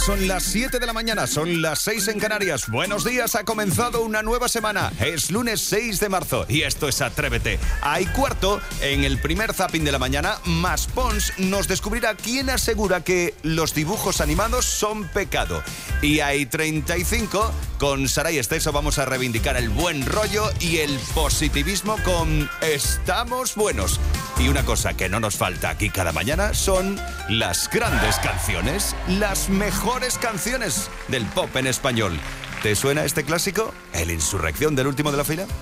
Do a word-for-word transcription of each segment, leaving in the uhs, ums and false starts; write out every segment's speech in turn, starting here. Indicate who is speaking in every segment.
Speaker 1: son las siete de la mañana, son las seis en Canarias. Buenos días, ha comenzado una nueva semana. Es lunes seis de marzo y esto es Atrévete. Hay cuarto, en el primer zapping de la mañana, Mas Pons nos descubrirá quién asegura que los dibujos animados son pecado. Y hay treinta y cinco, con Saray Esteso vamos a reivindicar el buen rollo y el positivismo con Estamos Buenos. Y una cosa que no nos falta aquí cada mañana son las grandes canciones, las mejores canciones del pop en español. ¿Te suena este clásico? ¿El Insurrección del último de la fila?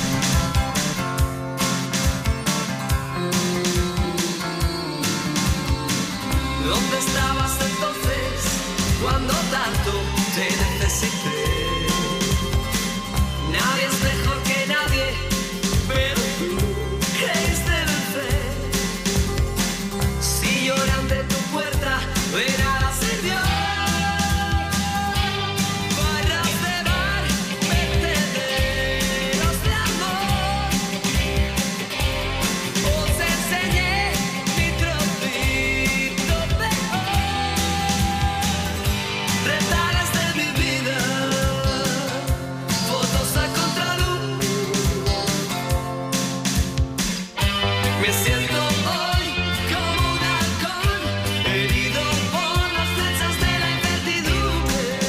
Speaker 2: ¿Dónde estabas entonces cuando tanto te necesité? Nadie es mejor que nadie, pero tú creíste vencer. Si lloran de tu puerta, de nada sirvió. Barras de bar, vertederos de amor. Os enseñé mi trocito peor. Retaras de mi vida, fotos a contraluz. Me siento hoy como un halcón, herido por las flechas de la incertidumbre.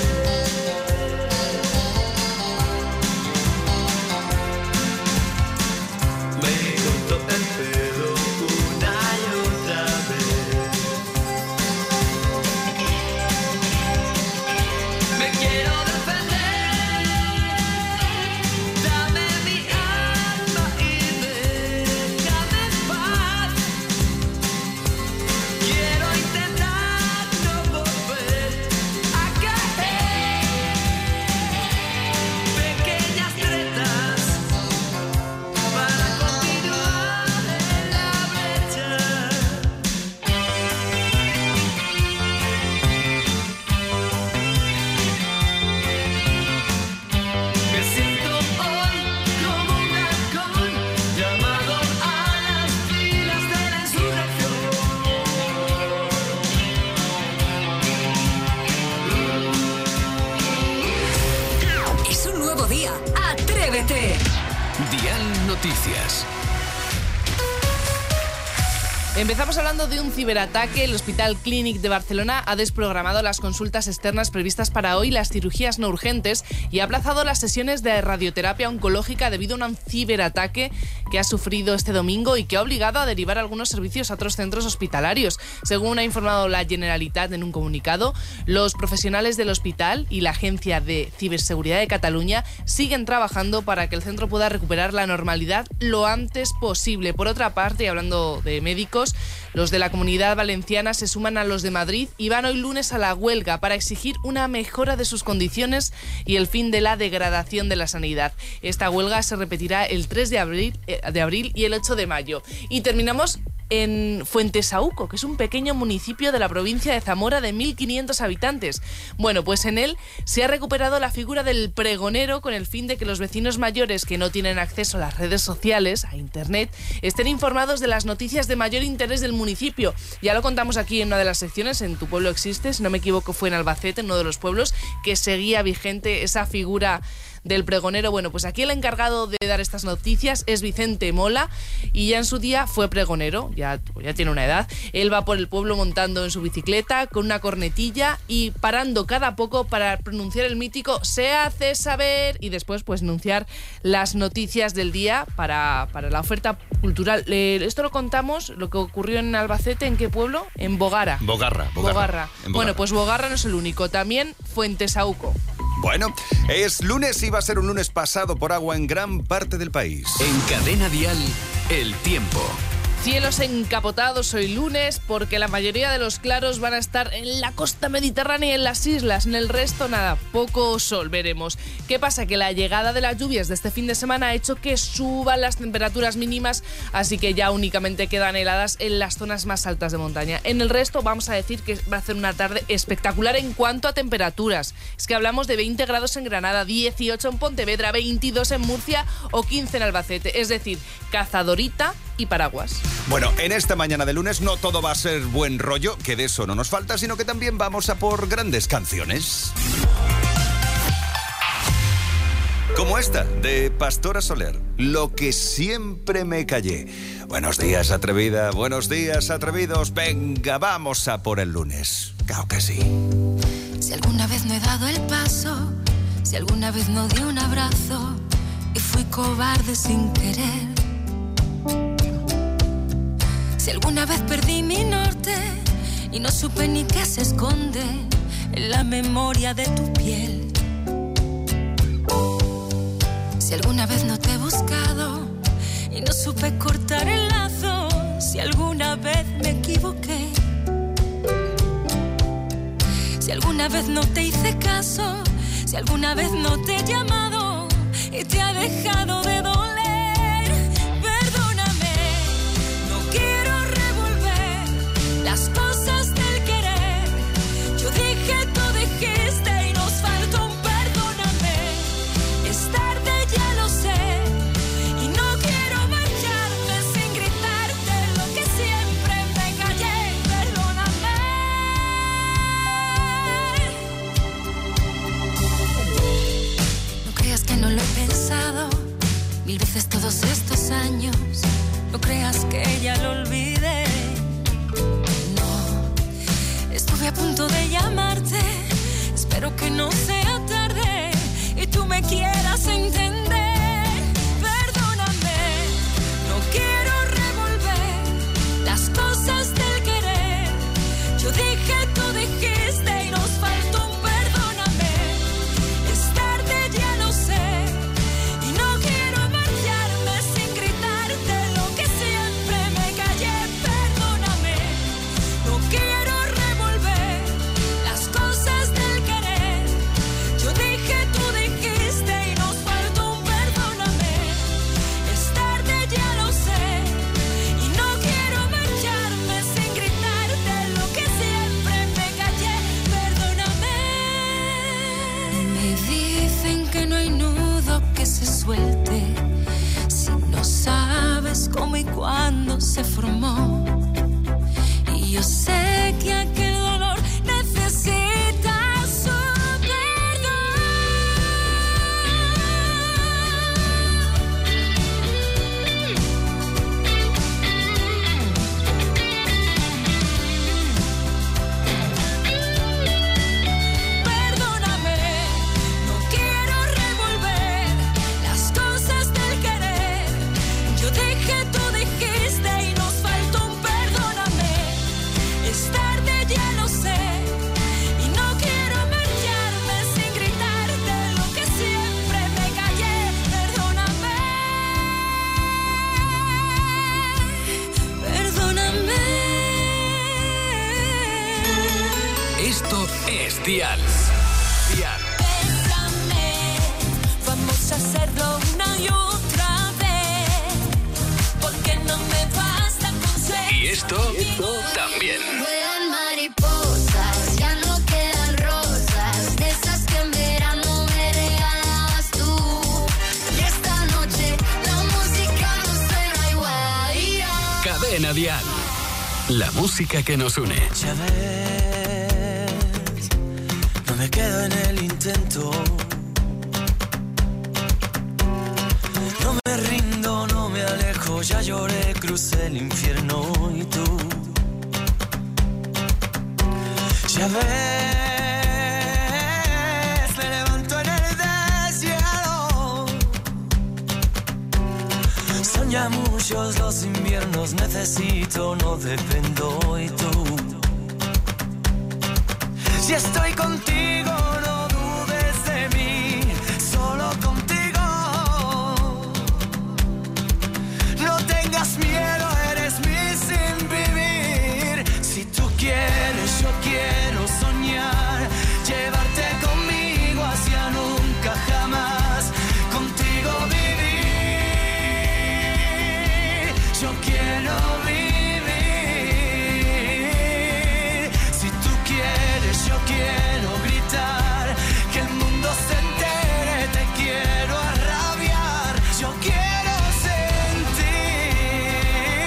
Speaker 2: Me cortó el pelo una y otra vez. Me quiero defender. Dame mi alma y déjame en paz. Quiero intentar no volver a caer. Pequeñas tretas para continuar en la brecha. Me siento hoy como un halcón llamado a las filas de la insurrección.
Speaker 3: Es un nuevo día. ¡Atrévete!
Speaker 4: Dial Noticias.
Speaker 5: Empezamos hablando de un ciberataque. El Hospital Clínic de Barcelona ha desprogramado las consultas externas previstas para hoy, las cirugías no urgentes, y ha aplazado las sesiones de radioterapia oncológica debido a un ciberataque que ha sufrido este domingo y que ha obligado a derivar algunos servicios a otros centros hospitalarios. Según ha informado la Generalitat en un comunicado, los profesionales del hospital y la Agencia de Ciberseguridad de Cataluña siguen trabajando para que el centro pueda recuperar la normalidad lo antes posible. Por otra parte, y hablando de médicos, los de la Comunidad Valenciana se suman a los de Madrid y van hoy lunes a la huelga para exigir una mejora de sus condiciones y el fin de la degradación de la sanidad. Esta huelga se repetirá el tres de abril, eh, de abril y el ocho de mayo. Y terminamos en Fuentesauco, que es un pequeño municipio de la provincia de Zamora de mil quinientos habitantes. Bueno, pues en él se ha recuperado la figura del pregonero con el fin de que los vecinos mayores que no tienen acceso a las redes sociales, a internet, estén informados de las noticias de mayor interés del municipio. Ya lo contamos aquí en una de las secciones, En tu pueblo existe, si no me equivoco fue en Albacete, en uno de los pueblos, que seguía vigente esa figura del pregonero. Bueno, pues aquí el encargado de dar estas noticias es Vicente Mola y ya en su día fue pregonero, ya, ya tiene una edad. Él va por el pueblo montando en su bicicleta con una cornetilla y parando cada poco para pronunciar el mítico "se hace saber" y después pues anunciar las noticias del día para, para la oferta cultural. Eh, esto lo contamos, lo que ocurrió en Albacete. ¿En qué pueblo? En Bogarra.
Speaker 1: Bogarra, Bogarra.
Speaker 5: Bogarra.
Speaker 1: En Bogarra.
Speaker 5: Bueno, pues Bogarra no es el único, también Fuentesauco.
Speaker 1: Bueno, es lunes y va a ser un lunes pasado por agua en gran parte del país.
Speaker 4: En Cadena Dial, el tiempo.
Speaker 5: Cielos encapotados hoy lunes porque la mayoría de los claros van a estar en la costa mediterránea y en las islas. En el resto, nada, poco sol veremos. ¿Qué pasa? Que la llegada de las lluvias de este fin de semana ha hecho que suban las temperaturas mínimas, así que ya únicamente quedan heladas en las zonas más altas de montaña. En el resto vamos a decir que va a ser una tarde espectacular en cuanto a temperaturas. Es que hablamos de veinte grados en Granada, dieciocho en Pontevedra, veintidós en Murcia o quince en Albacete. Es decir, cazadorita y paraguas.
Speaker 1: Bueno, en esta mañana de lunes no todo va a ser buen rollo, que de eso no nos falta, sino que también vamos a por grandes canciones. Como esta, de Pastora Soler, Lo que siempre me callé. Buenos días, atrevida, buenos días, atrevidos. Venga, vamos a por el lunes. Claro que sí.
Speaker 6: Si alguna vez no he dado el paso, si alguna vez no di un abrazo y fui cobarde sin querer, si alguna vez perdí mi norte y no supe ni qué se esconde en la memoria de tu piel, si alguna vez no te he buscado y no supe cortar el lazo, si alguna vez me equivoqué, si alguna vez no te hice caso, si alguna vez no te he llamado y te ha dejado de doler, perdóname, no quiero revolver las cosas del querer. Yo dije, tú dijiste y nos faltó un perdóname. Es tarde, ya lo sé, y no quiero marcharme sin gritarte lo que siempre me callé, perdóname. No creas que no lo he pensado mil veces todos estos años, no creas que ya lo olvidé. No, estuve a punto de llamarte, espero que no sea tarde y tú me quieras entender. Perdóname, no quiero revolver las cosas del querer. Yo dije, tú dijiste y nos faltó un perdóname. Es tarde, ya lo sé, y no quiero marcharme sin gritarte lo que siempre me callé. Perdóname, no quiero revolver las cosas del querer. Yo dije, tú dijiste y nos faltó un perdóname. Es tarde, ya lo sé, y no quiero marcharme sin gritarte lo que siempre me callé. Perdóname. Me dicen que no hay nudo que se suelte si no sabes cómo y cuándo se formó. Y yo sé que aquel dolor necesita su perdón. Perdóname, no quiero revolver las cosas del querer. Yo dije, tú dijiste y nos faltó un perdóname. Es tarde, ya lo sé, y no quiero marcharme sin gritarte lo que siempre me callé. Perdóname, perdóname.
Speaker 4: Esto es Dial. Dial.
Speaker 6: Bésame, vamos a hacerlo una y otra vez, porque no me basta con ser.
Speaker 4: Y esto también.
Speaker 7: Vuelan mariposas, ya no quedan rosas, de esas que en verano me regalabas tú. Y esta noche la música no suena igual.
Speaker 4: Cadena Dial. La música que nos une.
Speaker 2: Ya ves, no me quedo en el intento. No me rindo, no me alejo, ya lloré, crucé el infierno y tú. Ya ves, me levanto en el desierto. Soña muchos los inviernos, necesito, no dependo y tú. Si estoy contigo, no dudes de mí, solo contigo. No tengas miedo, eres mi sin vivir. Si tú quieres, yo quiero soñar, llevarte conmigo hacia nunca jamás, contigo vivir. Yo quiero vivir. Si tú quieres, yo quiero gritar, que el mundo se entere, te quiero arrabiar. Yo quiero sentir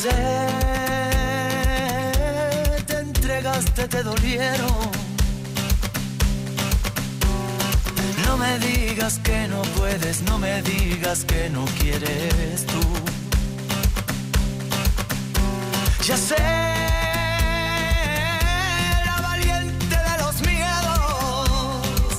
Speaker 2: sé, te entregaste, te dolieron. No me digas que no puedes, no me digas que no quieres tú. Ya sé, la valiente de los miedos.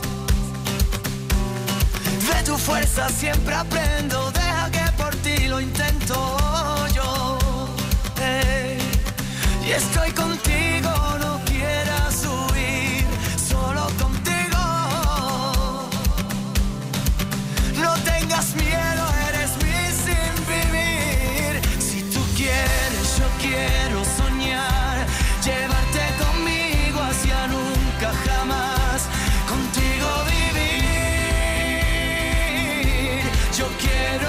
Speaker 2: De tu fuerza siempre aprendo, deja que por ti lo intento yo. Hey, y estoy contigo, no quieras huir, solo contigo. No tengas miedo, eres mi sin vivir. Si tú quieres, yo quiero soñar, llevarte conmigo hacia nunca jamás, contigo vivir. Yo quiero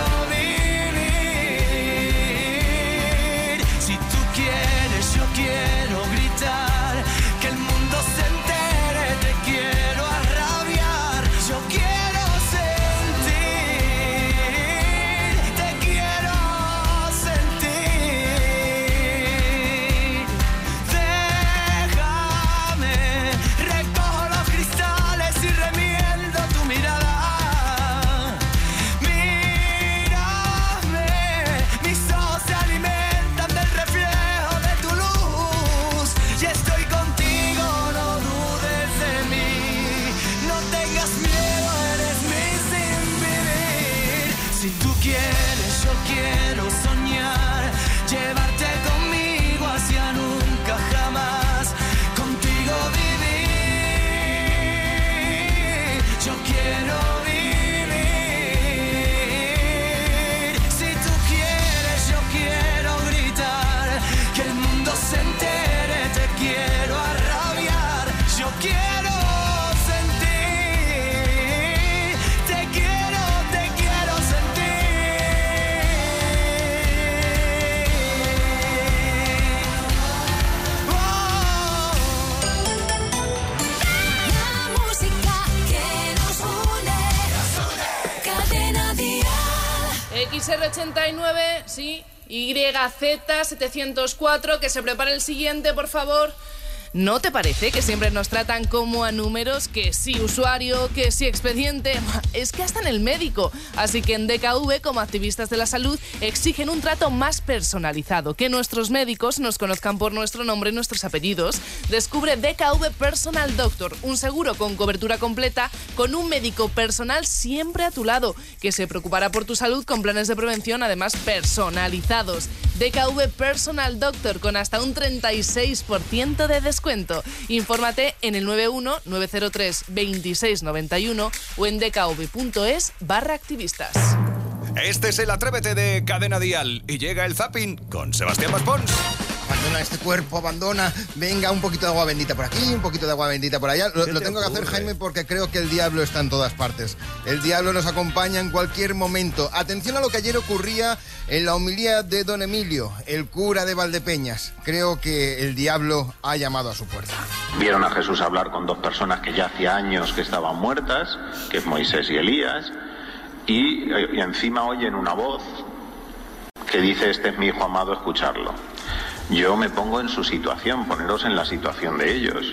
Speaker 2: vivir. Si tú quieres, yo quiero gritar, que el mundo se entere, te quiero arrabiar. Yo quiero sentir, te quiero sentir. Déjame, recojo los cristales y remiendo tu mirada. Mírame, mis ojos se alimentan del reflejo de tu luz. Y estoy contigo, no dudes de mí. No tengas miedo, eres mi sin vivir. Si tú quieres, yo quiero soñar, llevarte conmigo hacia nunca jamás, contigo vivir. Yo quiero vivir. Si tú quieres, yo quiero gritar, que el mundo se entere, te quiero arrabiar. Yo quiero sentir, te quiero, te quiero sentir. Oh.
Speaker 6: La música que nos une. Cadena Dial.
Speaker 5: X R ochenta y nueve, sí, Y Z setecientos cuatro, que se prepare el siguiente, por favor. ¿No te parece que siempre nos tratan como a números? Que sí usuario, que sí expediente. Es que hasta en el médico. Así que en D K V, como activistas de la salud, exigen un trato más personalizado. Que nuestros médicos nos conozcan por nuestro nombre y nuestros apellidos. Descubre D K V Personal Doctor, un seguro con cobertura completa, con un médico personal siempre a tu lado, que se preocupará por tu salud con planes de prevención, además personalizados. D K V Personal Doctor, con hasta un treinta y seis por ciento de descuento. Infórmate en el nueve uno nueve cero tres veintiséis noventa y uno o en dkv.es barra activistas.
Speaker 1: Este es el Atrévete de Cadena Dial y llega el Zapping con Sebastián Maspons.
Speaker 8: Abandona este cuerpo, abandona. Venga, un poquito de agua bendita por aquí, un poquito de agua bendita por allá. Lo, lo tengo que hacer, Jaime, porque creo que el diablo está en todas partes. El diablo nos acompaña en cualquier momento. Atención a lo que ayer ocurría en la homilía de don Emilio, el cura de Valdepeñas. Creo que el diablo ha llamado a su puerta.
Speaker 9: Vieron a Jesús hablar con dos personas que ya hacía años que estaban muertas, que es Moisés y Elías, y, y encima oyen una voz que dice: este es mi hijo amado, escucharlo. Yo me pongo en su situación, poneros en la situación de ellos.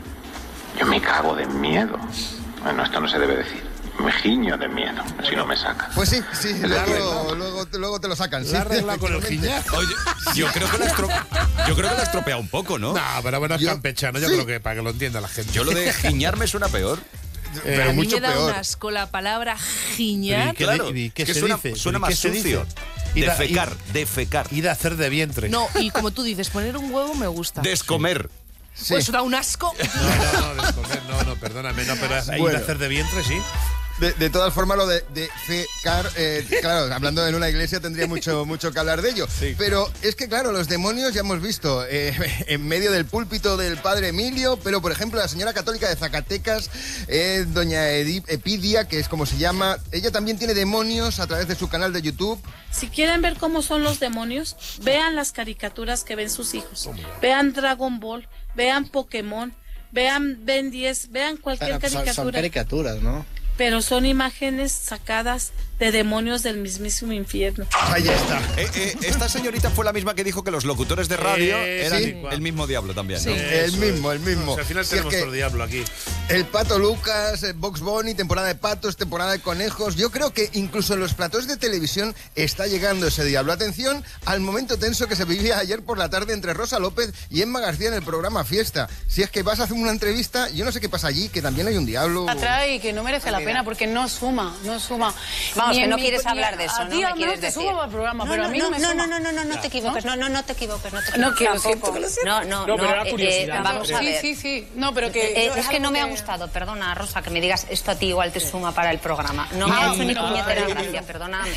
Speaker 9: Yo me cago de miedo. Bueno, esto no se debe decir. Me giño de miedo, si no me sacan.
Speaker 8: Pues sí, sí, luego, luego, luego te lo sacan.
Speaker 10: La regla con el giñar.
Speaker 1: Oye, yo creo que la estro... yo creo que la estropea un poco, ¿no?
Speaker 10: No, pero bueno, es
Speaker 8: Yo-
Speaker 10: campechano. Yo
Speaker 8: sí.
Speaker 10: creo que para que lo entienda la gente.
Speaker 1: Yo lo de giñar me suena peor.
Speaker 10: Eh,
Speaker 8: pero
Speaker 5: a mí
Speaker 8: mucho
Speaker 5: me da
Speaker 8: peor.
Speaker 5: un asco la palabra
Speaker 10: ¿Y
Speaker 5: giñar.
Speaker 10: qué,
Speaker 1: Claro,
Speaker 10: y qué
Speaker 1: es que
Speaker 10: se
Speaker 1: suena,
Speaker 10: dice?
Speaker 1: suena
Speaker 10: ¿Y
Speaker 1: más
Speaker 10: qué se
Speaker 1: sucio.
Speaker 10: dice? Ir a-
Speaker 1: Defecar,
Speaker 10: ir-
Speaker 1: defecar.
Speaker 10: Ir a hacer de vientre.
Speaker 5: No, y como tú dices, poner un huevo me gusta.
Speaker 1: Descomer.
Speaker 8: Sí.
Speaker 5: Pues da un asco.
Speaker 10: No, no, no, descomer, no, no, perdóname, no, pero ir
Speaker 8: Bueno.
Speaker 10: a hacer de vientre, sí.
Speaker 8: De, de todas formas, lo de, de fecar, eh, claro, hablando en una iglesia tendría mucho, mucho que hablar de ello.
Speaker 10: Sí.
Speaker 8: Pero es que, claro, los demonios ya hemos visto eh, en medio del púlpito del padre Emilio, pero, por ejemplo, la señora católica de Zacatecas, eh, doña Edip, Epidia, que es como se llama, ella también tiene demonios a través de su canal de YouTube.
Speaker 11: Si quieren ver cómo son los demonios, vean las caricaturas que ven sus hijos. Vean Dragon Ball, vean Pokémon, vean Ben diez, vean cualquier
Speaker 12: Pero, pues, son-
Speaker 11: caricatura.
Speaker 12: Son caricaturas, ¿no?
Speaker 11: pero son imágenes sacadas de demonios del mismísimo infierno.
Speaker 8: Ahí está.
Speaker 1: Eh, eh, esta señorita fue la misma que dijo que los locutores de radio
Speaker 10: Eh,
Speaker 1: eran
Speaker 10: sí.
Speaker 1: el mismo diablo también,
Speaker 8: Sí,
Speaker 1: ¿no?
Speaker 8: el mismo, el mismo.
Speaker 10: O sea, al final
Speaker 8: Si
Speaker 10: tenemos
Speaker 8: es que
Speaker 10: otro diablo aquí.
Speaker 8: el Pato Lucas, eh, Box Bunny, temporada de patos, temporada de conejos. Yo creo que incluso en los platós de televisión está llegando ese diablo. Atención al momento tenso que se vivía ayer por la tarde entre Rosa López y Emma García en el programa Fiesta. Si es que vas a hacer una entrevista, yo no sé qué pasa allí, que también hay un diablo.
Speaker 12: Atrae y que no merece la pena porque no suma, no suma.
Speaker 13: Vamos,
Speaker 12: Ni
Speaker 13: que
Speaker 12: en
Speaker 13: no
Speaker 12: mi-
Speaker 13: quieres
Speaker 12: ni
Speaker 13: hablar
Speaker 12: a-
Speaker 13: de eso,
Speaker 12: a
Speaker 13: no
Speaker 12: ti
Speaker 13: me
Speaker 12: al
Speaker 13: quieres
Speaker 12: menos te
Speaker 13: decir.
Speaker 12: subo al programa,
Speaker 13: No,
Speaker 12: pero
Speaker 13: no,
Speaker 12: a mí
Speaker 13: no,
Speaker 12: no me
Speaker 13: no,
Speaker 12: suma.
Speaker 13: no, no, no, no te equivoques, no, no, no te equivoques, no te equivoques.
Speaker 12: No, que lo
Speaker 13: Tampoco.
Speaker 12: siento, que lo siento.
Speaker 13: No, no,
Speaker 12: No, pero era
Speaker 13: eh,
Speaker 12: curiosidad.
Speaker 13: eh, vamos a
Speaker 12: Sí,
Speaker 13: ver.
Speaker 12: sí, sí. No, pero que
Speaker 13: Eh,
Speaker 12: yo-
Speaker 13: es que no me ha
Speaker 12: algo que-
Speaker 13: gustado, perdona, Rosa, que me digas esto a ti igual te suma para el programa. No me
Speaker 12: Ah,
Speaker 13: ha hecho ni
Speaker 12: no,
Speaker 13: puñetera
Speaker 12: no, no.
Speaker 13: gracia, perdóname.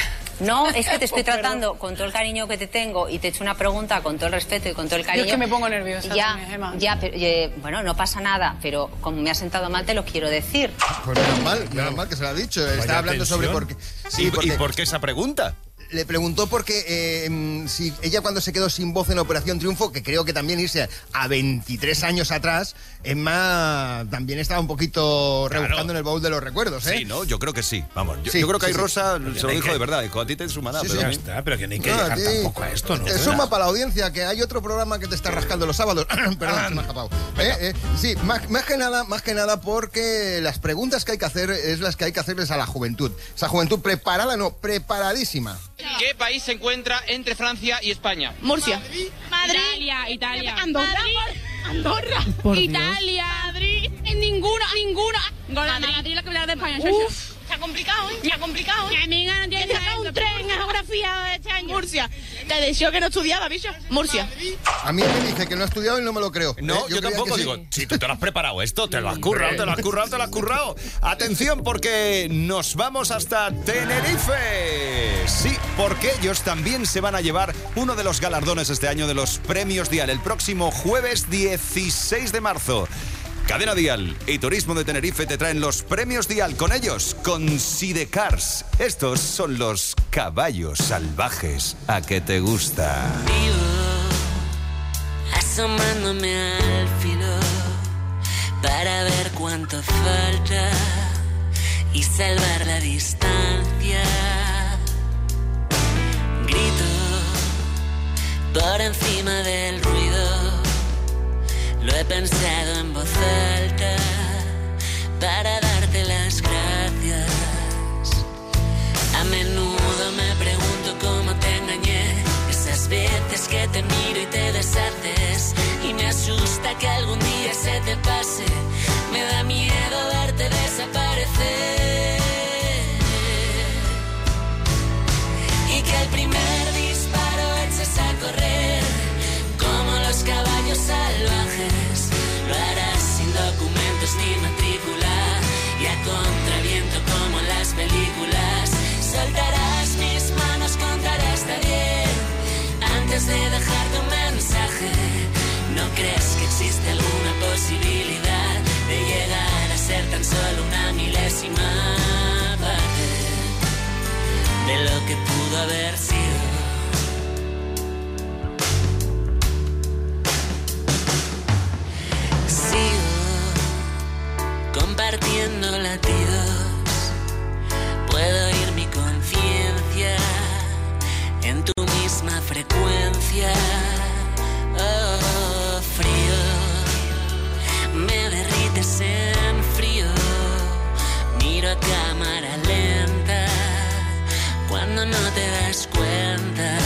Speaker 13: No, es que te estoy tratando con todo el cariño que te tengo y te he hecho una pregunta con todo el respeto y con todo el cariño.
Speaker 12: Yo es que me pongo nerviosa,
Speaker 13: Ya,
Speaker 12: Gemma.
Speaker 13: ya, pero, eh, bueno, no pasa nada, pero como me ha sentado mal te lo quiero decir.
Speaker 8: Pues menos mal, menos mal que se lo ha dicho. Está hablando sobre por qué.
Speaker 1: ¿Y,
Speaker 8: porque
Speaker 1: ¿Y por qué esa pregunta?
Speaker 8: le preguntó porque eh, mm, si ella cuando se quedó sin voz en Operación Triunfo, que creo que también irse a veintitrés años atrás, Emma también estaba un poquito
Speaker 1: Claro.
Speaker 8: rebuscando en el baúl de los recuerdos, ¿eh?
Speaker 1: Sí, ¿no? Yo creo que sí. Vamos, yo,
Speaker 8: Sí,
Speaker 1: yo creo que
Speaker 8: sí,
Speaker 1: ahí
Speaker 8: sí.
Speaker 1: Rosa
Speaker 10: Porque
Speaker 1: se lo
Speaker 10: no hay
Speaker 1: dijo
Speaker 10: que-
Speaker 1: de verdad. Dijo, a ti te suma nada.
Speaker 8: Sí,
Speaker 1: pero
Speaker 8: sí.
Speaker 1: a
Speaker 10: Ya
Speaker 1: mí-
Speaker 10: está, pero que no hay que
Speaker 8: No,
Speaker 10: llegar
Speaker 8: a ti-
Speaker 10: tampoco a esto, ¿no?
Speaker 8: Es suma para la audiencia, que hay otro programa que te está rascando los sábados. Perdón, se me ha escapado. Eh, eh, sí, más, más que nada, más que nada porque las preguntas que hay que hacer es las que hay que hacerles a la juventud. Esa juventud preparada, no, preparadísima.
Speaker 14: ¿Qué país se encuentra entre Francia y España?
Speaker 15: Murcia.
Speaker 16: Madrid. Italia, Italia.
Speaker 15: Andorra.
Speaker 16: Madrid. Andorra.
Speaker 5: Por Dios.
Speaker 16: Italia. Madrid. En ninguno, ninguno. Madrid. Madrid es la capital de España.
Speaker 15: Uf.
Speaker 16: Está complicado, ¿eh? Está complicado. Mi amiga no tiene
Speaker 15: sacado un tren en
Speaker 16: geografía este año.
Speaker 15: Murcia. Te decía que no estudiaba, bicho. Murcia.
Speaker 8: A mí me dice que no ha estudiado y no me lo creo.
Speaker 1: No,
Speaker 8: ¿eh?
Speaker 1: yo,
Speaker 8: creía
Speaker 1: tampoco
Speaker 8: que sí.
Speaker 1: digo, si tú te lo has preparado esto, te lo has currado, te lo has currado, te lo has currado. Atención porque nos vamos hasta Tenerife. Sí, porque ellos también se van a llevar uno de los galardones este año de los Premios Dial, el próximo jueves dieciséis de marzo. Cadena Dial y Turismo de Tenerife te traen los Premios Dial con ellos, con Sidecars. Estos son los caballos salvajes. ¿A qué te gusta?
Speaker 17: Asomándome al filo para ver cuánto falta y salvar la distancia. Grito por encima del ruido, lo he pensado en voz alta para darte las gracias. A menudo me pregunto cómo te engañé, esas veces que te miro y te deshaces, y me asusta que algún día se te pase, me da miedo verte desaparecer, y que el primer disparo eches a correr como los caballos salvajes, lo harás sin documentos ni matrícula y a contraviento como en las películas. Soltarás mis manos, contaré hasta diez antes de dejarte un mensaje. ¿No crees que existe alguna posibilidad de llegar a ser tan solo una milésima parte de lo que pudo haber sido? Sigo compartiendo latidos, puedo oír mi conciencia en tu misma frecuencia. Oh, frío, me derrites en frío, miro a cámara lenta cuando no te das cuenta.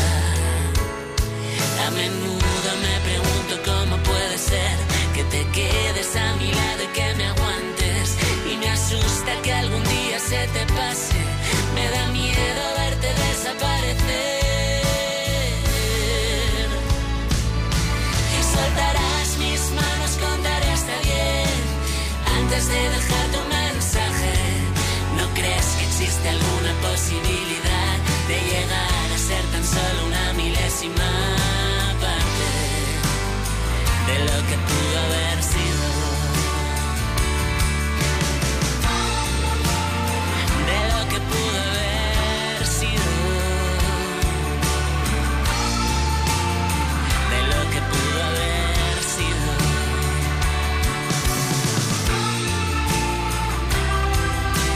Speaker 17: A menudo me pregunto cómo puede ser que te quedes a mi lado y que me aguantes, y me asusta que algún día se te pase, me da miedo verte desaparecer, y soltarás mis manos, contaré hasta diez antes de dejarte un mensaje. ¿No crees que existe alguna posibilidad de llegar a ser tan solo una milésima parte de lo que pudo haber sido? De lo que pudo haber sido. De lo que pudo haber sido.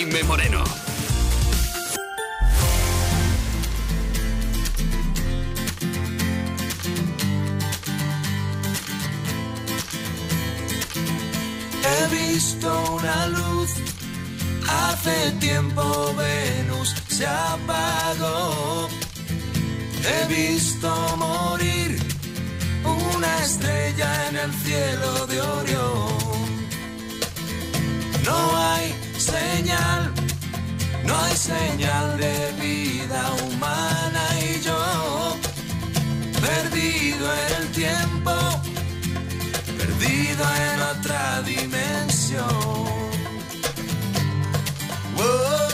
Speaker 4: Jaime Moreno.
Speaker 2: He visto una luz, hace tiempo Venus se apagó. He visto morir una estrella en el cielo de Orión. No hay señal, no hay señal de vida humana y yo, perdido en el tiempo, perdido en otra dimensión. Whoa.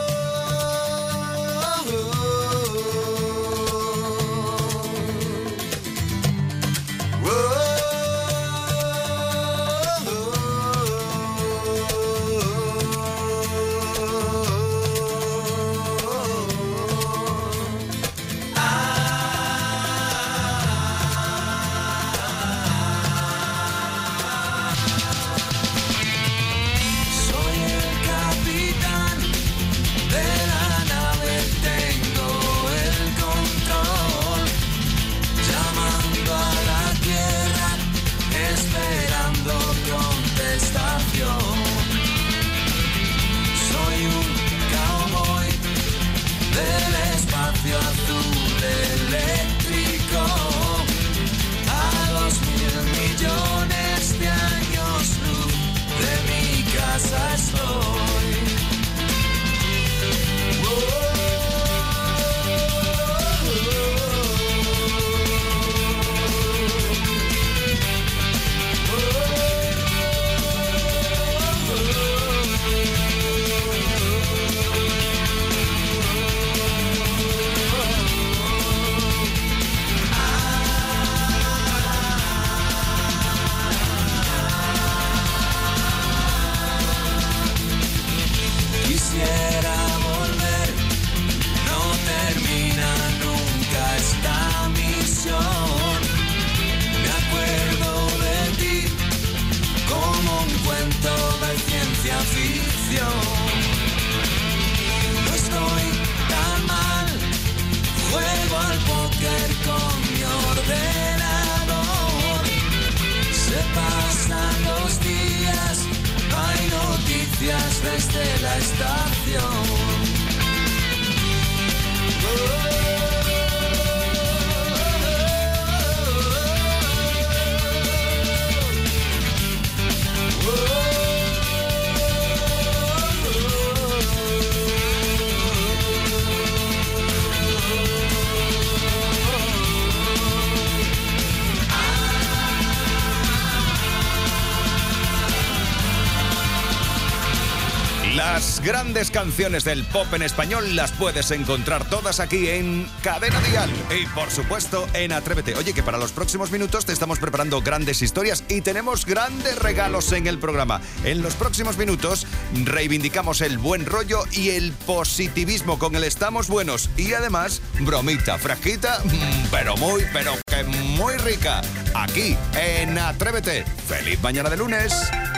Speaker 2: Desde la estación.
Speaker 1: Las grandes canciones del pop en español las puedes encontrar todas aquí en Cadena Dial y, por supuesto, en Atrévete. Oye, que para los próximos minutos te estamos preparando grandes historias y tenemos grandes regalos en el programa. En los próximos minutos reivindicamos el buen rollo y el positivismo con el Estamos Buenos y, además, bromita fresquita, pero muy, pero que muy rica. Aquí en Atrévete. ¡Feliz mañana de lunes!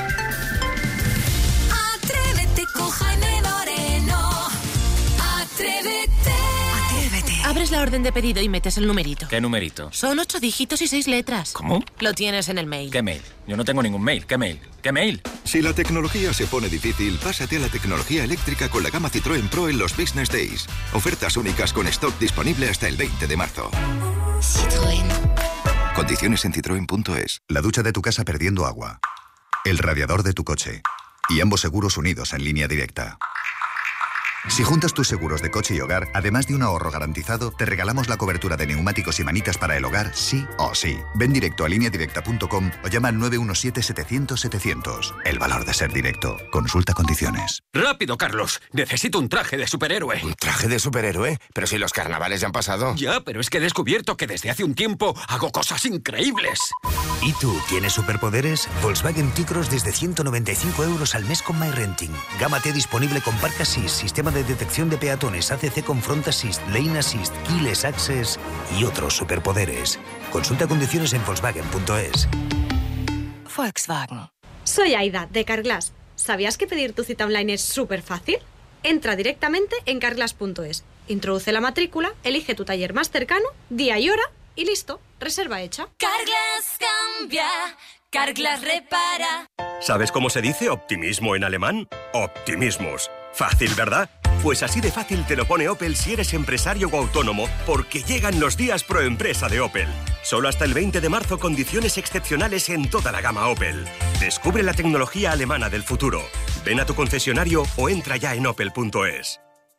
Speaker 3: Con Jaime Moreno. Atrévete. Atrévete.
Speaker 18: Abres la orden de pedido y metes el numerito.
Speaker 19: ¿Qué numerito?
Speaker 18: Son ocho dígitos y seis letras.
Speaker 19: ¿Cómo?
Speaker 18: Lo tienes en el mail.
Speaker 19: ¿Qué mail? Yo no tengo ningún mail. ¿Qué mail? ¿Qué mail?
Speaker 20: Si la tecnología se pone difícil, pásate a la tecnología eléctrica con la gama Citroën Pro en los Business Days. Ofertas únicas con stock disponible hasta el veinte de marzo.
Speaker 7: Citroën.
Speaker 20: Condiciones en citroen punto es.
Speaker 21: La ducha de tu casa perdiendo agua. El radiador de tu coche. Y ambos seguros unidos en línea directa. Si juntas tus seguros de coche y hogar, además de un ahorro garantizado, te regalamos la cobertura de neumáticos y manitas para el hogar, sí o sí. Ven directo a línea directa punto com o llama al nueve uno siete, setecientos, setecientos. El valor de ser directo. Consulta condiciones.
Speaker 4: ¡Rápido, Carlos! Necesito un traje de superhéroe.
Speaker 22: ¿Un traje de superhéroe? Pero si los carnavales ya han pasado.
Speaker 4: Ya, pero es que he descubierto que desde hace un tiempo hago cosas increíbles.
Speaker 23: ¿Y tú tienes superpoderes? Volkswagen T-Cross desde ciento noventa y cinco euros al mes con MyRenting. Gama T disponible con Park Assist, sistema de detección de peatones, A C C con Front Assist, Lane Assist, Keyless Access y otros superpoderes. Consulta condiciones en Volkswagen punto es.
Speaker 3: Volkswagen.
Speaker 24: Soy Aida, de Carglass.
Speaker 6: ¿Sabías que pedir tu cita online es súper fácil? Entra directamente en carglass punto es, introduce la matrícula, elige tu taller más cercano, día y hora y listo, reserva hecha.
Speaker 3: Carglass cambia, Carglass repara.
Speaker 9: ¿Sabes cómo se dice optimismo en alemán? Optimismus. Fácil, ¿verdad? Pues así de fácil te lo pone Opel si eres empresario o autónomo, porque llegan los días pro empresa de Opel. Solo hasta el veinte de marzo, condiciones excepcionales en toda la gama Opel. Descubre la tecnología alemana del futuro. Ven a tu concesionario o entra ya en opel punto es.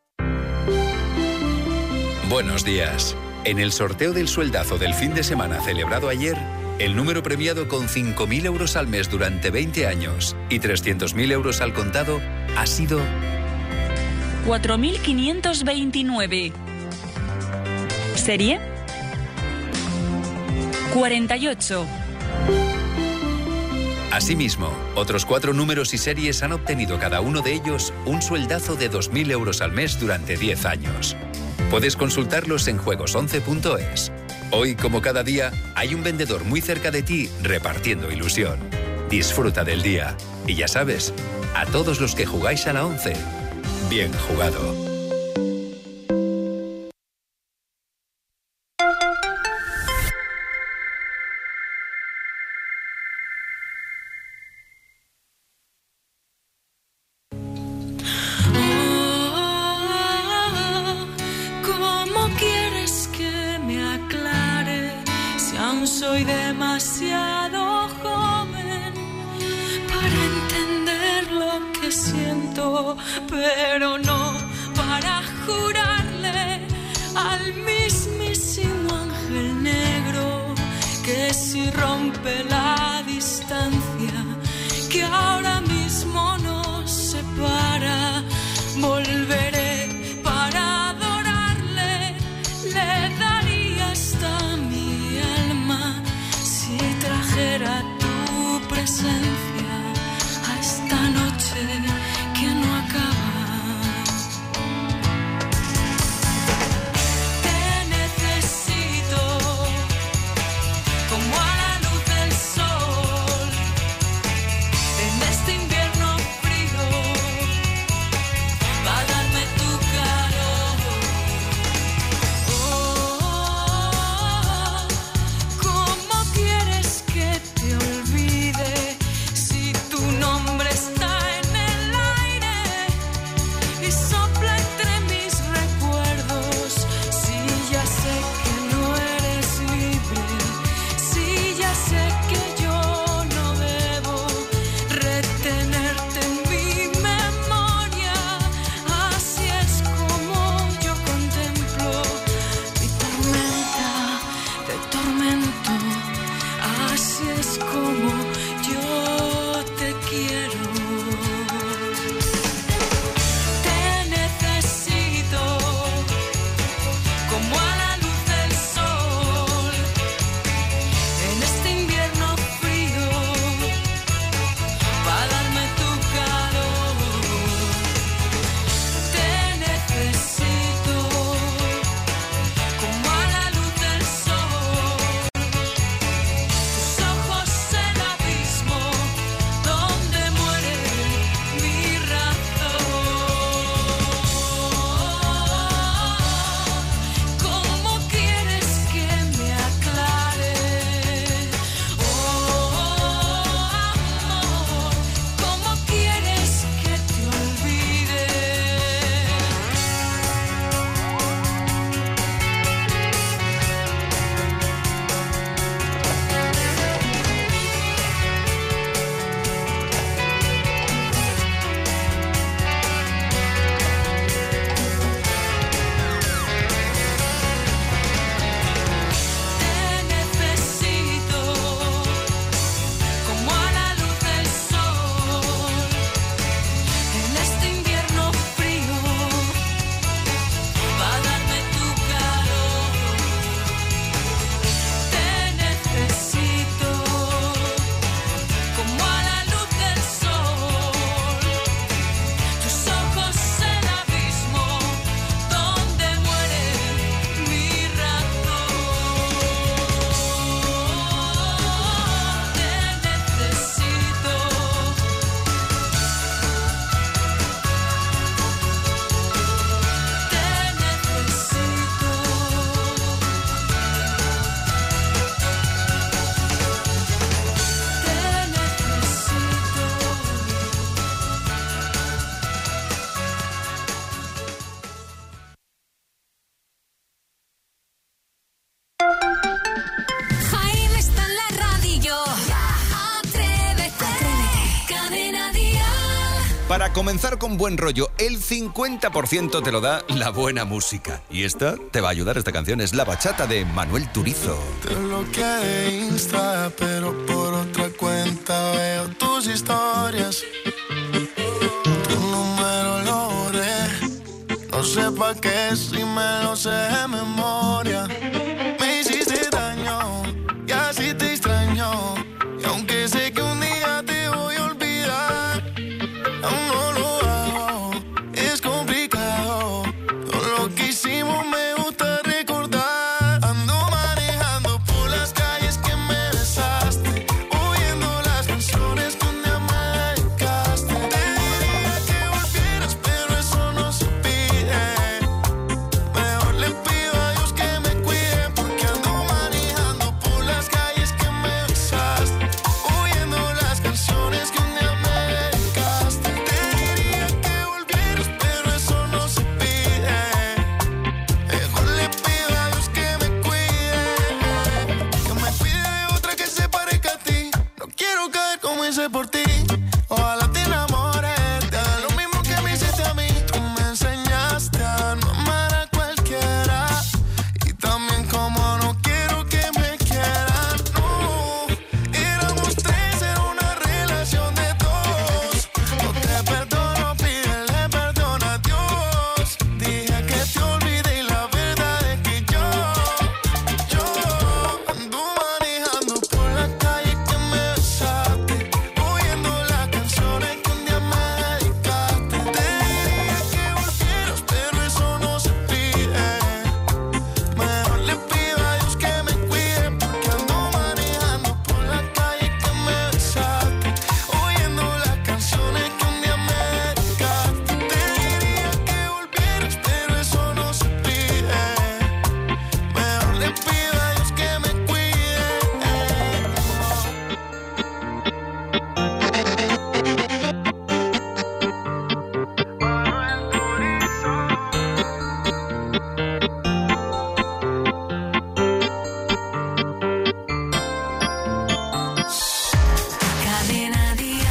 Speaker 11: Buenos días. En el sorteo del sueldazo del fin de semana celebrado ayer, el número premiado con cinco mil euros al mes durante veinte años y trescientos mil euros al contado ha sido
Speaker 24: cuatro mil quinientos veintinueve. Serie cuarenta y ocho.
Speaker 11: Asimismo, otros cuatro números y series han obtenido cada uno de ellos un sueldazo de dos mil euros al mes durante diez años. Puedes consultarlos en juegos once punto es. Hoy, como cada día, hay un vendedor muy cerca de ti repartiendo ilusión. Disfruta del día. Y ya sabes, a todos los que jugáis a la once, bien jugado.
Speaker 17: ¿Cómo quieres que me aclare si aún soy demasiado joven para entender lo que siento, pero no para jurarle al mismísimo ángel negro que si rompe la distancia que ahora mismo nos separa, volveré para adorarle, le daría hasta mi alma si trajera tu presencia a esta noche que no acaba. Te necesito como a la luz del sol en este invierno frío, para darme tu calor. Oh, ¿cómo quieres que te olvide
Speaker 1: Para comenzar con buen rollo, el cincuenta por ciento te lo da la buena música. Y esta te va a ayudar, esta canción es La Bachata de Manuel Turizo.
Speaker 10: Te bloqueé de Insta, pero por otra cuenta veo tus historias. Tu número lo borré, no sé pa' qué si me lo sé de memoria. Me hiciste daño y así te extraño. Y aunque sé que un día te voy a olvidar, aún no lo hago, es complicado. Todo lo que hicimos me gusta recordar. Ando manejando por las calles que me besaste, oyendo las canciones que un día me dedicaste. Te diría que volvieras, pero eso no se pide. Mejor le pido a Dios que me cuide, porque ando manejando por las calles que me besaste, oyendo las canciones que un día me dedicaste. Te diría que volvieras, pero eso no se pide. Mejor le pido a Dios que me cuide, que me cuide de otra que se parezca a ti. No quiero caer como hice por ti. Ojalá te enamores, te haga lo mismo que me hiciste a mí. Tú me enseñaste a no amar a cualquiera, y también como no quiero que me quieran. No, éramos tres, era una relación de dos. No te perdono, pídele perdón a Dios. Dije que te olvidé y la verdad es que yo, yo ando manejando por la calle que me besaste, oyendo las canciones que un día me dedicaste. Te diría que volvieras, pero eso no se pide. Mejor le pido a Dios que me cuide, porque ando manejando por la calle que me besaste, oyendo las canciones que un día me dedicaste. Te diría que volvieras, pero eso no se pide. Mejor le pido a Dios que me cuide.
Speaker 17: Cadena Dial.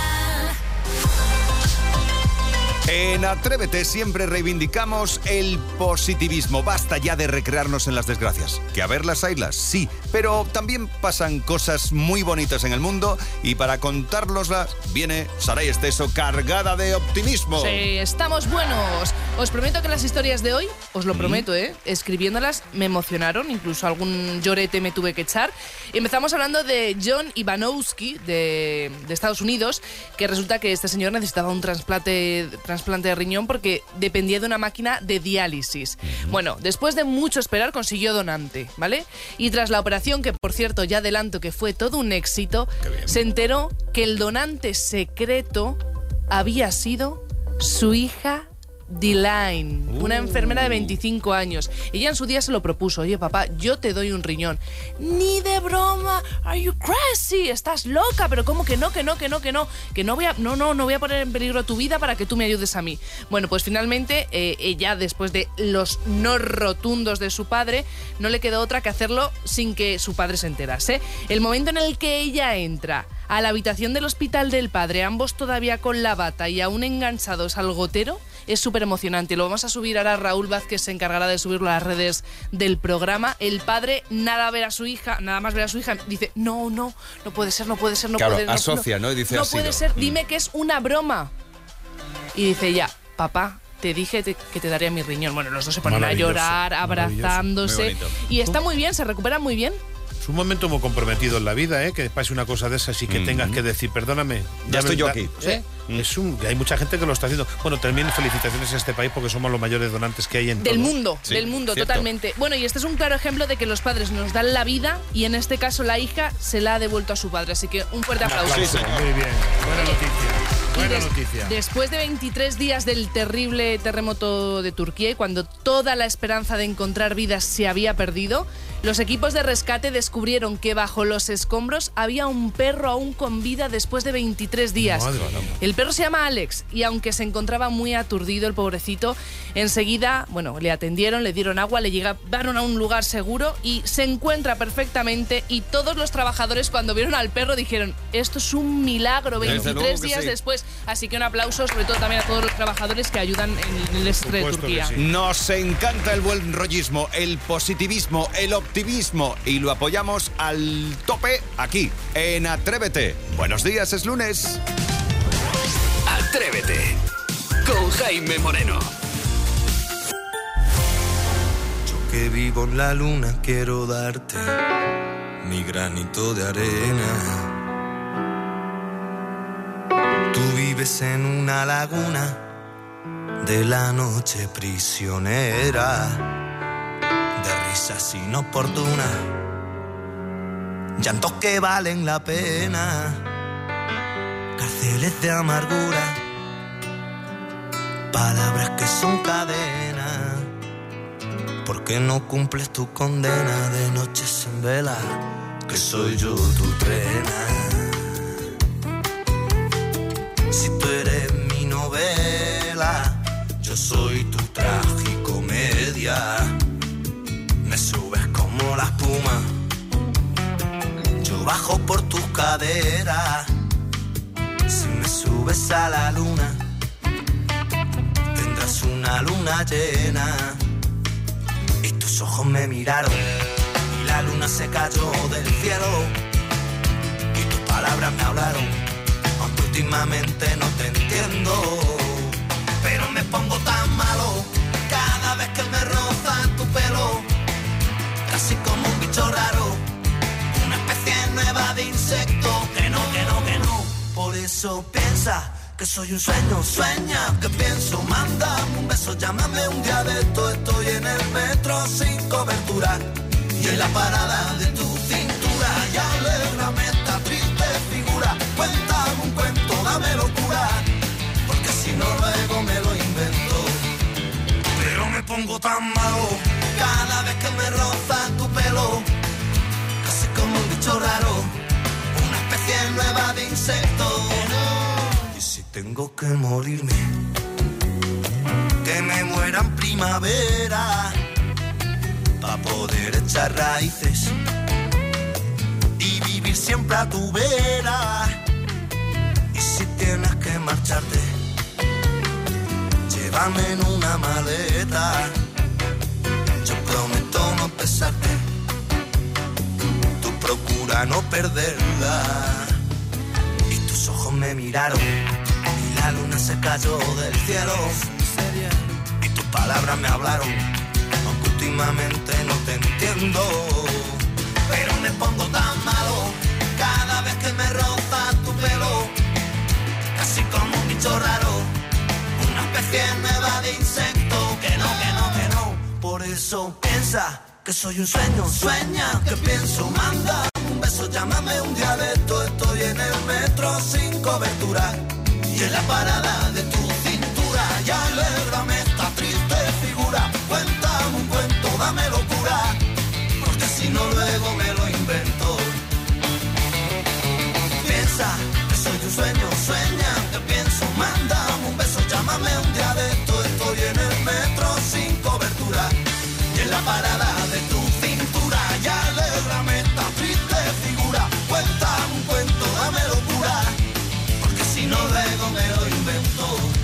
Speaker 1: En Atrévete siempre reivindicamos el positivismo. Basta ya de recrearnos en las desgracias. Que a verlas haylas, sí, pero también pasan cosas muy bonitas en el mundo y para contárnoslas viene Saray Esteso cargada de optimismo.
Speaker 5: Sí, estamos buenos. Os prometo que las historias de hoy, os lo prometo, ¿eh? escribiéndolas me emocionaron, incluso algún llorete me tuve que echar. Empezamos hablando de John Ivanowski de, de Estados Unidos, que resulta que este señor necesitaba un trasplante, trasplante de riñón porque dependía de una máquina de diálisis. Bueno, después de mucho esperar consiguió donante, ¿vale? Y tras la operación, que por cierto ya adelanto que fue todo un éxito, se enteró que el donante secreto había sido su hija Deline, uh. una enfermera de veinticinco años. Ella en su día se lo propuso: oye papá, yo te doy un riñón. Ni de broma, are you crazy? Estás loca, pero cómo que no, que no, que no, que no, que no voy a, no, no, no voy a poner en peligro tu vida para que tú me ayudes a mí. Bueno, pues finalmente eh, ella, después de los no rotundos de su padre, no le quedó otra que hacerlo sin que su padre se enterase. El momento en el que ella entra a la habitación del hospital del padre, ambos todavía con la bata y aún enganchados al gotero, es súper emocionante. Lo vamos a subir ahora. Raúl Vázquez se encargará de subirlo a las redes del programa. El padre, nada ver a su hija, nada más ver a su hija, dice: no, no, no puede ser, no puede ser, no
Speaker 1: claro,
Speaker 5: puede ser.
Speaker 1: asocia, ¿no? Y dice:
Speaker 5: no
Speaker 1: así
Speaker 5: puede
Speaker 1: no.
Speaker 5: ser, dime que es una broma. Y dice: ya, papá, te dije te, que te daría mi riñón. Bueno, los dos se ponen a llorar, abrazándose. Y está muy bien, se recupera muy bien.
Speaker 12: Es un momento muy comprometido en la vida, ¿eh? Que pase una cosa de esas y que mm-hmm. tengas que decir, perdóname.
Speaker 1: Ya estoy yo aquí.
Speaker 12: ¿Eh? Mm. Es un, hay mucha gente que lo está haciendo. Bueno, también felicitaciones a este país porque somos los mayores donantes que hay en
Speaker 5: Del
Speaker 12: todo.
Speaker 5: mundo,
Speaker 12: sí,
Speaker 5: del mundo,
Speaker 12: cierto.
Speaker 5: totalmente. Bueno, y este es un claro ejemplo de que los padres nos dan la vida y en este caso la hija se la ha devuelto a su padre. Así que un fuerte aplauso.
Speaker 12: Sí, muy bien. Buena noticia. Buena
Speaker 5: des-
Speaker 12: noticia.
Speaker 5: Después de veintitrés días del terrible terremoto de Turquía y cuando toda la esperanza de encontrar vidas se había perdido, los equipos de rescate descubrieron que bajo los escombros había un perro aún con vida después de veintitrés días.
Speaker 12: Madre,
Speaker 5: el perro se llama Alex y aunque se encontraba muy aturdido el pobrecito, enseguida, bueno, le atendieron, le dieron agua, le llevaron a un lugar seguro y se encuentra perfectamente. Y todos los trabajadores, cuando vieron al perro, dijeron: esto es un milagro. veintitrés días sí. después. terribles. Así que un aplauso sobre todo también a todos los trabajadores que ayudan en el este de Turquía.
Speaker 1: Sí. Nos encanta el buen rollismo, el positivismo, el optimismo y lo apoyamos al tope aquí en Atrévete. Buenos días, es lunes.
Speaker 4: Atrévete con Jaime Moreno.
Speaker 2: Yo que vivo en la luna quiero darte mi granito de arena. Tú vives en una laguna de la noche prisionera, de risas inoportunas, llantos que valen la pena, cárceles de amargura, palabras que son cadenas. ¿Por qué no cumples tu condena de noches en vela? Que soy yo tu trena. Si tú eres mi novela, yo soy tu tragicomedia. Me subes como la espuma, yo bajo por tus caderas. Si me subes a la luna, tendrás una luna llena. Y tus ojos me miraron y la luna se cayó del cielo. Y tus palabras me hablaron, aunque últimamente no te entiendo. Pero me pongo tan malo cada vez que me roza tu pelo, casi como un bicho raro, una especie nueva de insecto. Que no, que no, que no. Por eso piensa que soy un sueño, sueña que pienso, mándame un beso, llámame un día de esto. Estoy en el metro sin cobertura y en la parada de tu cintura. Y alégrame esta triste figura, cuéntame un cuento, dame locura, porque si no luego me lo invento. Pero me pongo tan malo cada vez que me roza tu pelo, casi como un bicho raro, una especie nueva de insecto. Y si tengo que morirme, que me muera en primavera, pa' poder echar raíces y vivir siempre a tu vera. Y si tienes que marcharte, llévame en una maleta. Yo prometo no pesarte, tú procura no perderla. Y tus ojos me miraron y la luna se cayó del cielo. Y tus palabras me hablaron, aunque últimamente no te entiendo. Pero me pongo tan malo cada vez que me roza tu pelo, casi como un bicho raro, una especie nueva de insecto. Que no, que no, que no. Por eso piensa que soy un sueño, sueña que pienso, manda un beso, llámame un día de esto. Estoy en el metro sin cobertura y en la parada de tu cintura. Y alégrame esta triste figura, cuéntame un cuento, dame locura, porque si no luego me lo invento. Piensa que soy un sueño, sueña que pienso, mándame un beso, llámame un día de esto. Estoy en el metro sin cobertura y en la parada de tu cintura. Y alégrame esta triste figura, cuéntame un cuento, dame locura, porque si no luego me lo invento.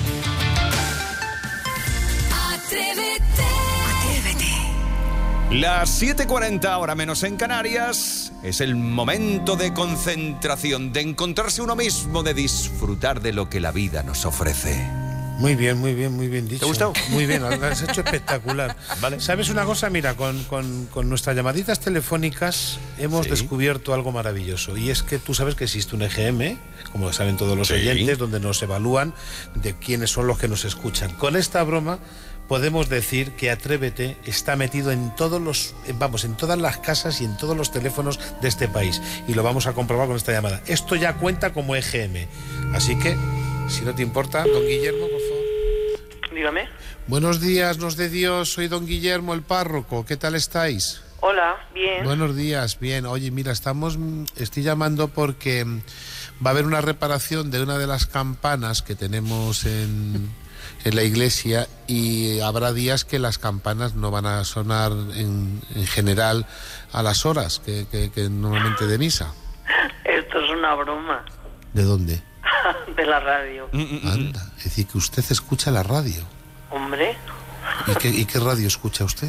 Speaker 3: Atrévete. Atrévete.
Speaker 1: Las siete cuarenta, hora menos en Canarias, es el momento de concentración, de encontrarse uno mismo, de disfrutar de lo que la vida nos ofrece.
Speaker 12: Muy bien, muy bien, muy bien dicho.
Speaker 1: ¿Te ha gustado?
Speaker 12: Muy bien, lo has hecho espectacular.
Speaker 1: Vale.
Speaker 12: ¿Sabes una cosa? Mira, con, con, con nuestras llamaditas telefónicas hemos
Speaker 1: Sí.
Speaker 12: descubierto algo maravilloso. Y es que tú sabes que existe un E G M, como saben todos los
Speaker 1: Sí.
Speaker 12: oyentes, donde nos evalúan de quiénes son los que nos escuchan. Con esta broma podemos decir que Atrévete está metido en todos los, vamos, en todas las casas y en todos los teléfonos de este país. Y lo vamos a comprobar con esta llamada. Esto ya cuenta como E G M. Así que, si no te importa, don Guillermo, por favor.
Speaker 13: Dígame.
Speaker 12: Buenos días, nos de Dios, soy don Guillermo, el párroco. ¿Qué tal estáis?
Speaker 13: Hola, bien.
Speaker 12: Buenos días, bien. Oye, mira, estamos, estoy llamando porque va a haber una reparación de una de las campanas que tenemos en, en la iglesia, y habrá días que las campanas no van a sonar en, en general a las horas que, que, que normalmente de misa.
Speaker 13: Esto es una broma.
Speaker 12: ¿De dónde?
Speaker 13: De la radio.
Speaker 12: Anda, es decir, que usted escucha la radio.
Speaker 13: Hombre,
Speaker 12: ¿Y qué, y qué radio escucha usted?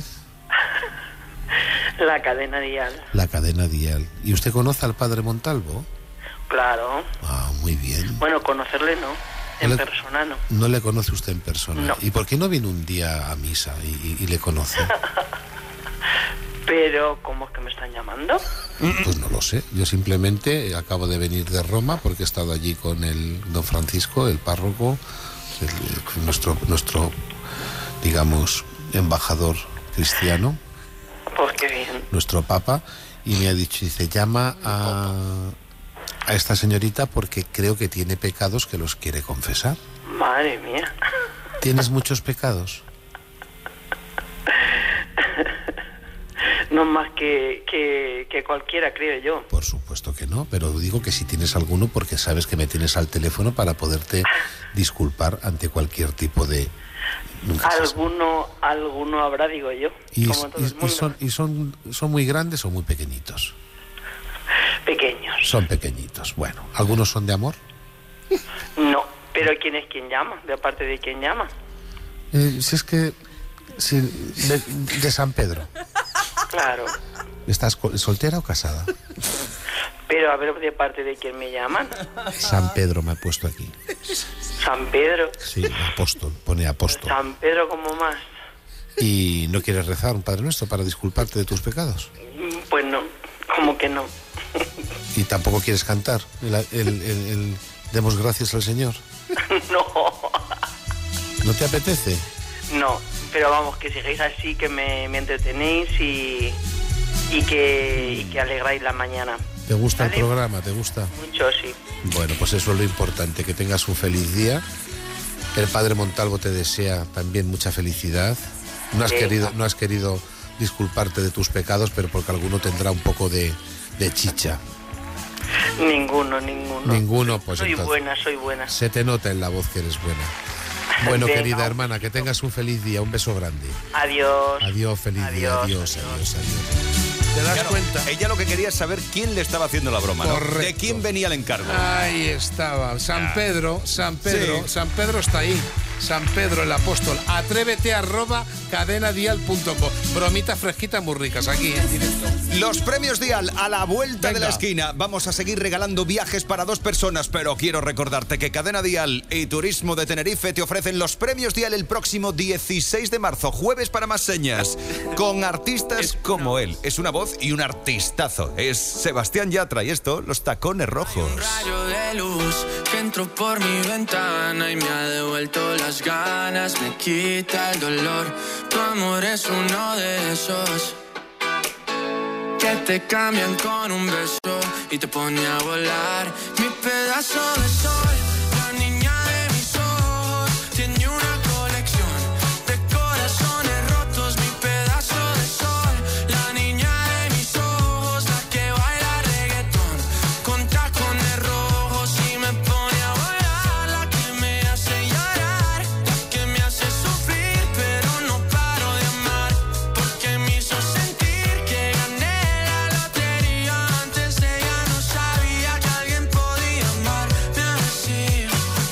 Speaker 13: la cadena dial.
Speaker 12: La cadena dial. ¿Y usted conoce al padre Montalvo?
Speaker 13: Claro.
Speaker 12: Ah, muy bien.
Speaker 13: Bueno, conocerle no. En
Speaker 12: No le-
Speaker 13: persona no.
Speaker 12: No le conoce usted en persona.
Speaker 13: No.
Speaker 12: ¿Y por qué no viene un día a misa y, y- y le conoce?
Speaker 13: Pero, ¿cómo es que me están llamando?
Speaker 12: Pues no lo sé. Yo simplemente acabo de venir de Roma porque he estado allí con el don Francisco, el párroco, el- nuestro, nuestro, digamos, embajador cristiano,
Speaker 13: Pues qué bien.
Speaker 12: nuestro papa, y me ha dicho, dice, llama a, a esta señorita porque creo que tiene pecados que los quiere confesar.
Speaker 13: Madre mía.
Speaker 12: ¿Tienes muchos pecados?
Speaker 13: No más que, que, que cualquiera, creo yo.
Speaker 12: Por supuesto que no, pero digo que si tienes alguno porque sabes que me tienes al teléfono para poderte disculpar ante cualquier tipo de... Nunca se sabe.
Speaker 13: Alguno, alguno habrá, digo yo.
Speaker 12: Y,
Speaker 13: como todo el
Speaker 12: y- y
Speaker 13: mundo.
Speaker 12: son, y son, son muy grandes o muy pequeñitos.
Speaker 13: Pequeños.
Speaker 12: Son pequeñitos. Bueno, ¿algunos son de amor?
Speaker 13: No, pero ¿quién es quien llama? De aparte de quién llama.
Speaker 12: Eh, si es que... si- de, de San Pedro.
Speaker 13: Claro.
Speaker 12: ¿Estás co- soltera o casada?
Speaker 13: Pero a ver, de parte de quién me llaman.
Speaker 12: San Pedro me ha puesto aquí.
Speaker 13: San Pedro.
Speaker 12: Sí, apóstol, pone apóstol.
Speaker 13: San Pedro como más.
Speaker 12: ¿Y no quieres rezar un Padre Nuestro para disculparte de tus pecados?
Speaker 13: Mm, Pues no, como que no.
Speaker 12: ¿Y tampoco quieres cantar el, el- el- el Demos gracias al Señor?
Speaker 13: No,
Speaker 12: ¿No te apetece?
Speaker 13: no. Pero vamos, que sigáis así, que me, me entretenéis y, y, que, y que alegráis la mañana.
Speaker 12: ¿Te gusta
Speaker 13: Vale.
Speaker 12: el programa? ¿Te gusta?
Speaker 13: Mucho, sí.
Speaker 12: Bueno, pues eso es lo importante, que tengas un feliz día. El Padre Montalvo te desea también mucha felicidad. No has,
Speaker 13: Sí.
Speaker 12: querido, no has querido disculparte de tus pecados, pero porque alguno tendrá un poco de, de chicha.
Speaker 13: Ninguno, ninguno.
Speaker 12: Ninguno, pues
Speaker 13: soy
Speaker 12: entonces.
Speaker 13: buena, soy buena.
Speaker 12: Se te nota en la voz que eres buena. Bueno,
Speaker 13: Venga,
Speaker 12: querida
Speaker 13: un
Speaker 12: hermana, que tengas un feliz día. Un beso grande.
Speaker 13: Adiós.
Speaker 12: Adiós, feliz día. Adiós, adiós, adiós. ¿Te das
Speaker 1: Claro,
Speaker 12: cuenta?
Speaker 1: ella lo que quería es saber quién le estaba haciendo la broma, ¿no?
Speaker 12: Correcto.
Speaker 1: ¿De quién venía el encargo?
Speaker 12: Ahí estaba, San
Speaker 1: Ah.
Speaker 12: Pedro, San Pedro,
Speaker 1: Sí.
Speaker 12: San Pedro está ahí. San Pedro, el apóstol. Atrévete arroba cadenadial punto com. Bromitas fresquitas muy ricas aquí en directo.
Speaker 1: Los premios Dial a la vuelta de
Speaker 12: Venga.
Speaker 1: la esquina. Vamos a seguir regalando viajes para dos personas, pero quiero recordarte que Cadena Dial y Turismo de Tenerife te ofrecen los premios Dial el próximo dieciséis de marzo, jueves para más señas, con artistas como él. Es una voz y un artistazo. Es Sebastián Yatra y esto, Los Tacones Rojos.
Speaker 2: Rayo de luz que entró por mi ventana y me ha devuelto las ganas, me quita el dolor. Tu amor es uno de esos que te cambian con un beso y te pone a volar. Mi pedazo de sol, la niña de mis ojos, tiene una colección de corazones rotos. Mi pedazo de sol, la niña de mis ojos, la que baila reggaetón con tacones rojos y me pone a volar. La que me hace llorar, la que me hace sufrir, pero no paro de amar, porque me hizo sentir que gané la lotería. Antes de ella no sabía que alguien podía amarme así.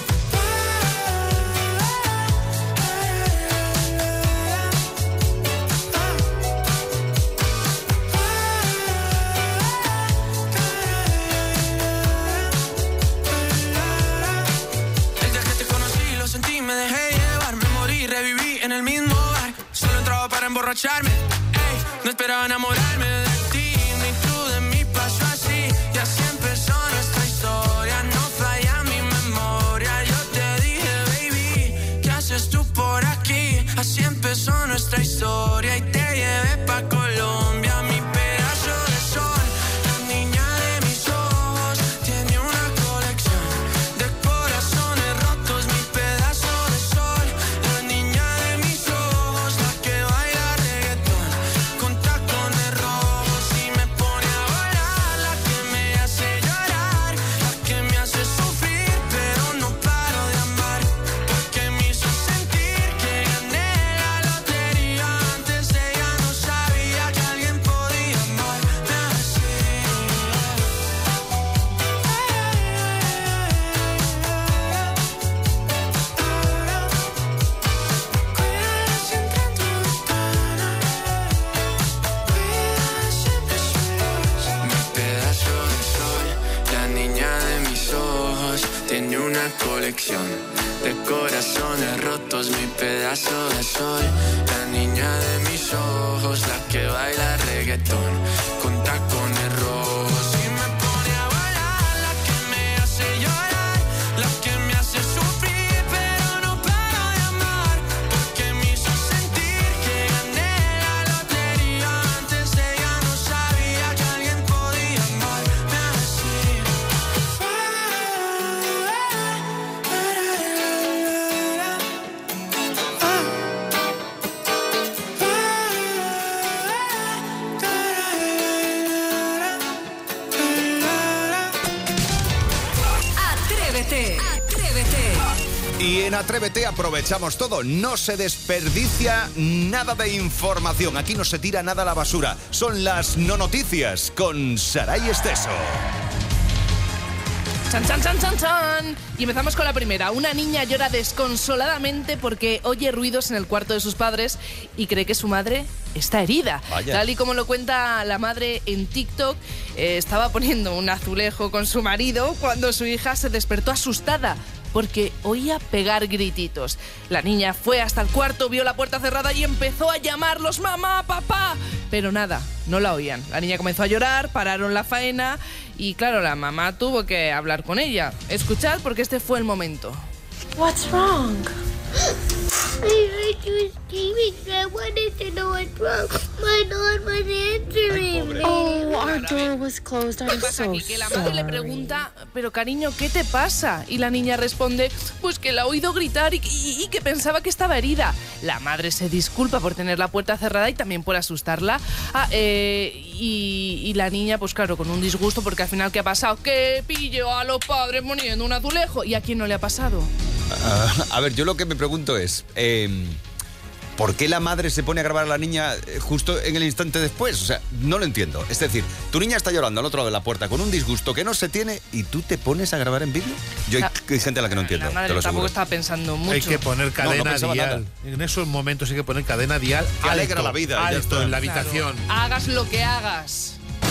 Speaker 2: El día que te conocí lo sentí, me dejé llevar, me morí, reviví en el mismo bar. Solo entraba para emborracharme, ey, no esperaba enamorarme de ti, ni tú de mí pasó así. Y así empezó nuestra historia, no falla mi memoria. Yo te dije, baby, ¿qué haces tú por aquí? Así empezó nuestra historia y te llevé pa' Colombia. Mi pedazo de sol, la niña de mis ojos, tiene una colección de corazones rotos. Mi pedazo de sol, la niña de mis ojos, la que baila reggaetón con tacones rojos.
Speaker 8: una colección de corazones rotos, mi pedazo de sol. La niña de mis ojos, la que baila reggaetón con tacones rojos. Y me pone a bailar, la que me hace llorar, la que me hace sufrir, pero no paro de amar, porque me hizo sentir que gané la lotería. Antes ella no sabía que alguien podía amarme así.
Speaker 3: Atrévete, atrévete.
Speaker 1: Y en Atrévete aprovechamos todo, no se desperdicia nada de información, aquí no se tira nada a la basura, son las no noticias con Saray Esteso.
Speaker 5: Chan, chan, chan, chan, chan. Y empezamos con la primera. Una niña llora desconsoladamente porque oye ruidos en el cuarto de sus padres y cree que su madre está herida.
Speaker 1: Vaya.
Speaker 5: Tal y como lo cuenta la madre en TikTok, eh, estaba poniendo un azulejo con su marido cuando su hija se despertó asustada porque oía pegar grititos. La niña fue hasta el cuarto, vio la puerta cerrada y empezó a llamarlos: mamá, papá. Pero nada, no la oían. La niña comenzó a llorar, pararon la faena y claro, la mamá tuvo que hablar con ella. Escuchad porque este fue el momento.
Speaker 7: What's wrong? I heard you screaming. I wanted to know what's wrong. My dog was answering me.
Speaker 3: Oh, our door was closed. I'm
Speaker 5: ¿Qué pasa
Speaker 3: so
Speaker 5: aquí? Que la madre le
Speaker 3: sorry.
Speaker 5: pregunta: pero cariño, ¿qué te pasa? Y la niña responde: pues que la ha oído gritar y, y- y que pensaba que estaba herida. La madre se disculpa por tener la puerta cerrada y también por asustarla. Ah, eh, y, y la niña, pues claro, con un disgusto porque al final, ¿qué ha pasado? Que pillo a los padres poniendo un azulejo. ¿Y a quién no le ha pasado?
Speaker 1: Ah, a ver, yo lo que me pregunto es, eh, ¿por qué la madre se pone a grabar a la niña eh, justo en el instante después? O sea, no lo entiendo. Es decir, tu niña está llorando al otro lado de la puerta con un disgusto que no se tiene y tú te pones a grabar en vídeo. Yo hay,
Speaker 5: La-
Speaker 1: hay gente a la que no entiendo,
Speaker 5: La madre
Speaker 1: te lo
Speaker 5: tampoco
Speaker 1: aseguro.
Speaker 5: está pensando mucho.
Speaker 12: Hay que poner
Speaker 1: No,
Speaker 12: cadena
Speaker 1: no pensaba
Speaker 12: dial.
Speaker 1: nada.
Speaker 12: En esos momentos hay que poner cadena dial.
Speaker 1: Que
Speaker 12: alto,
Speaker 1: alegra la vida, ya
Speaker 12: alto
Speaker 1: está.
Speaker 12: en la
Speaker 5: Claro.
Speaker 12: habitación.
Speaker 5: Hagas lo que hagas.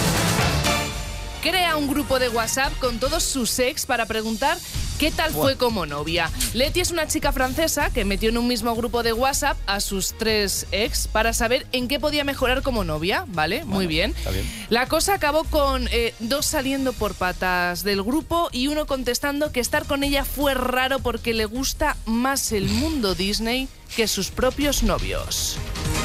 Speaker 5: Crea un grupo de WhatsApp con todos sus ex para preguntar qué tal fue como novia. Leti es una chica francesa que metió en un mismo grupo de WhatsApp a sus tres ex para saber en qué podía mejorar como novia, ¿vale? Muy bien.
Speaker 1: está bien.
Speaker 5: La cosa acabó con eh, dos saliendo por patas del grupo y uno contestando que estar con ella fue raro porque le gusta más el mundo Disney que sus propios novios.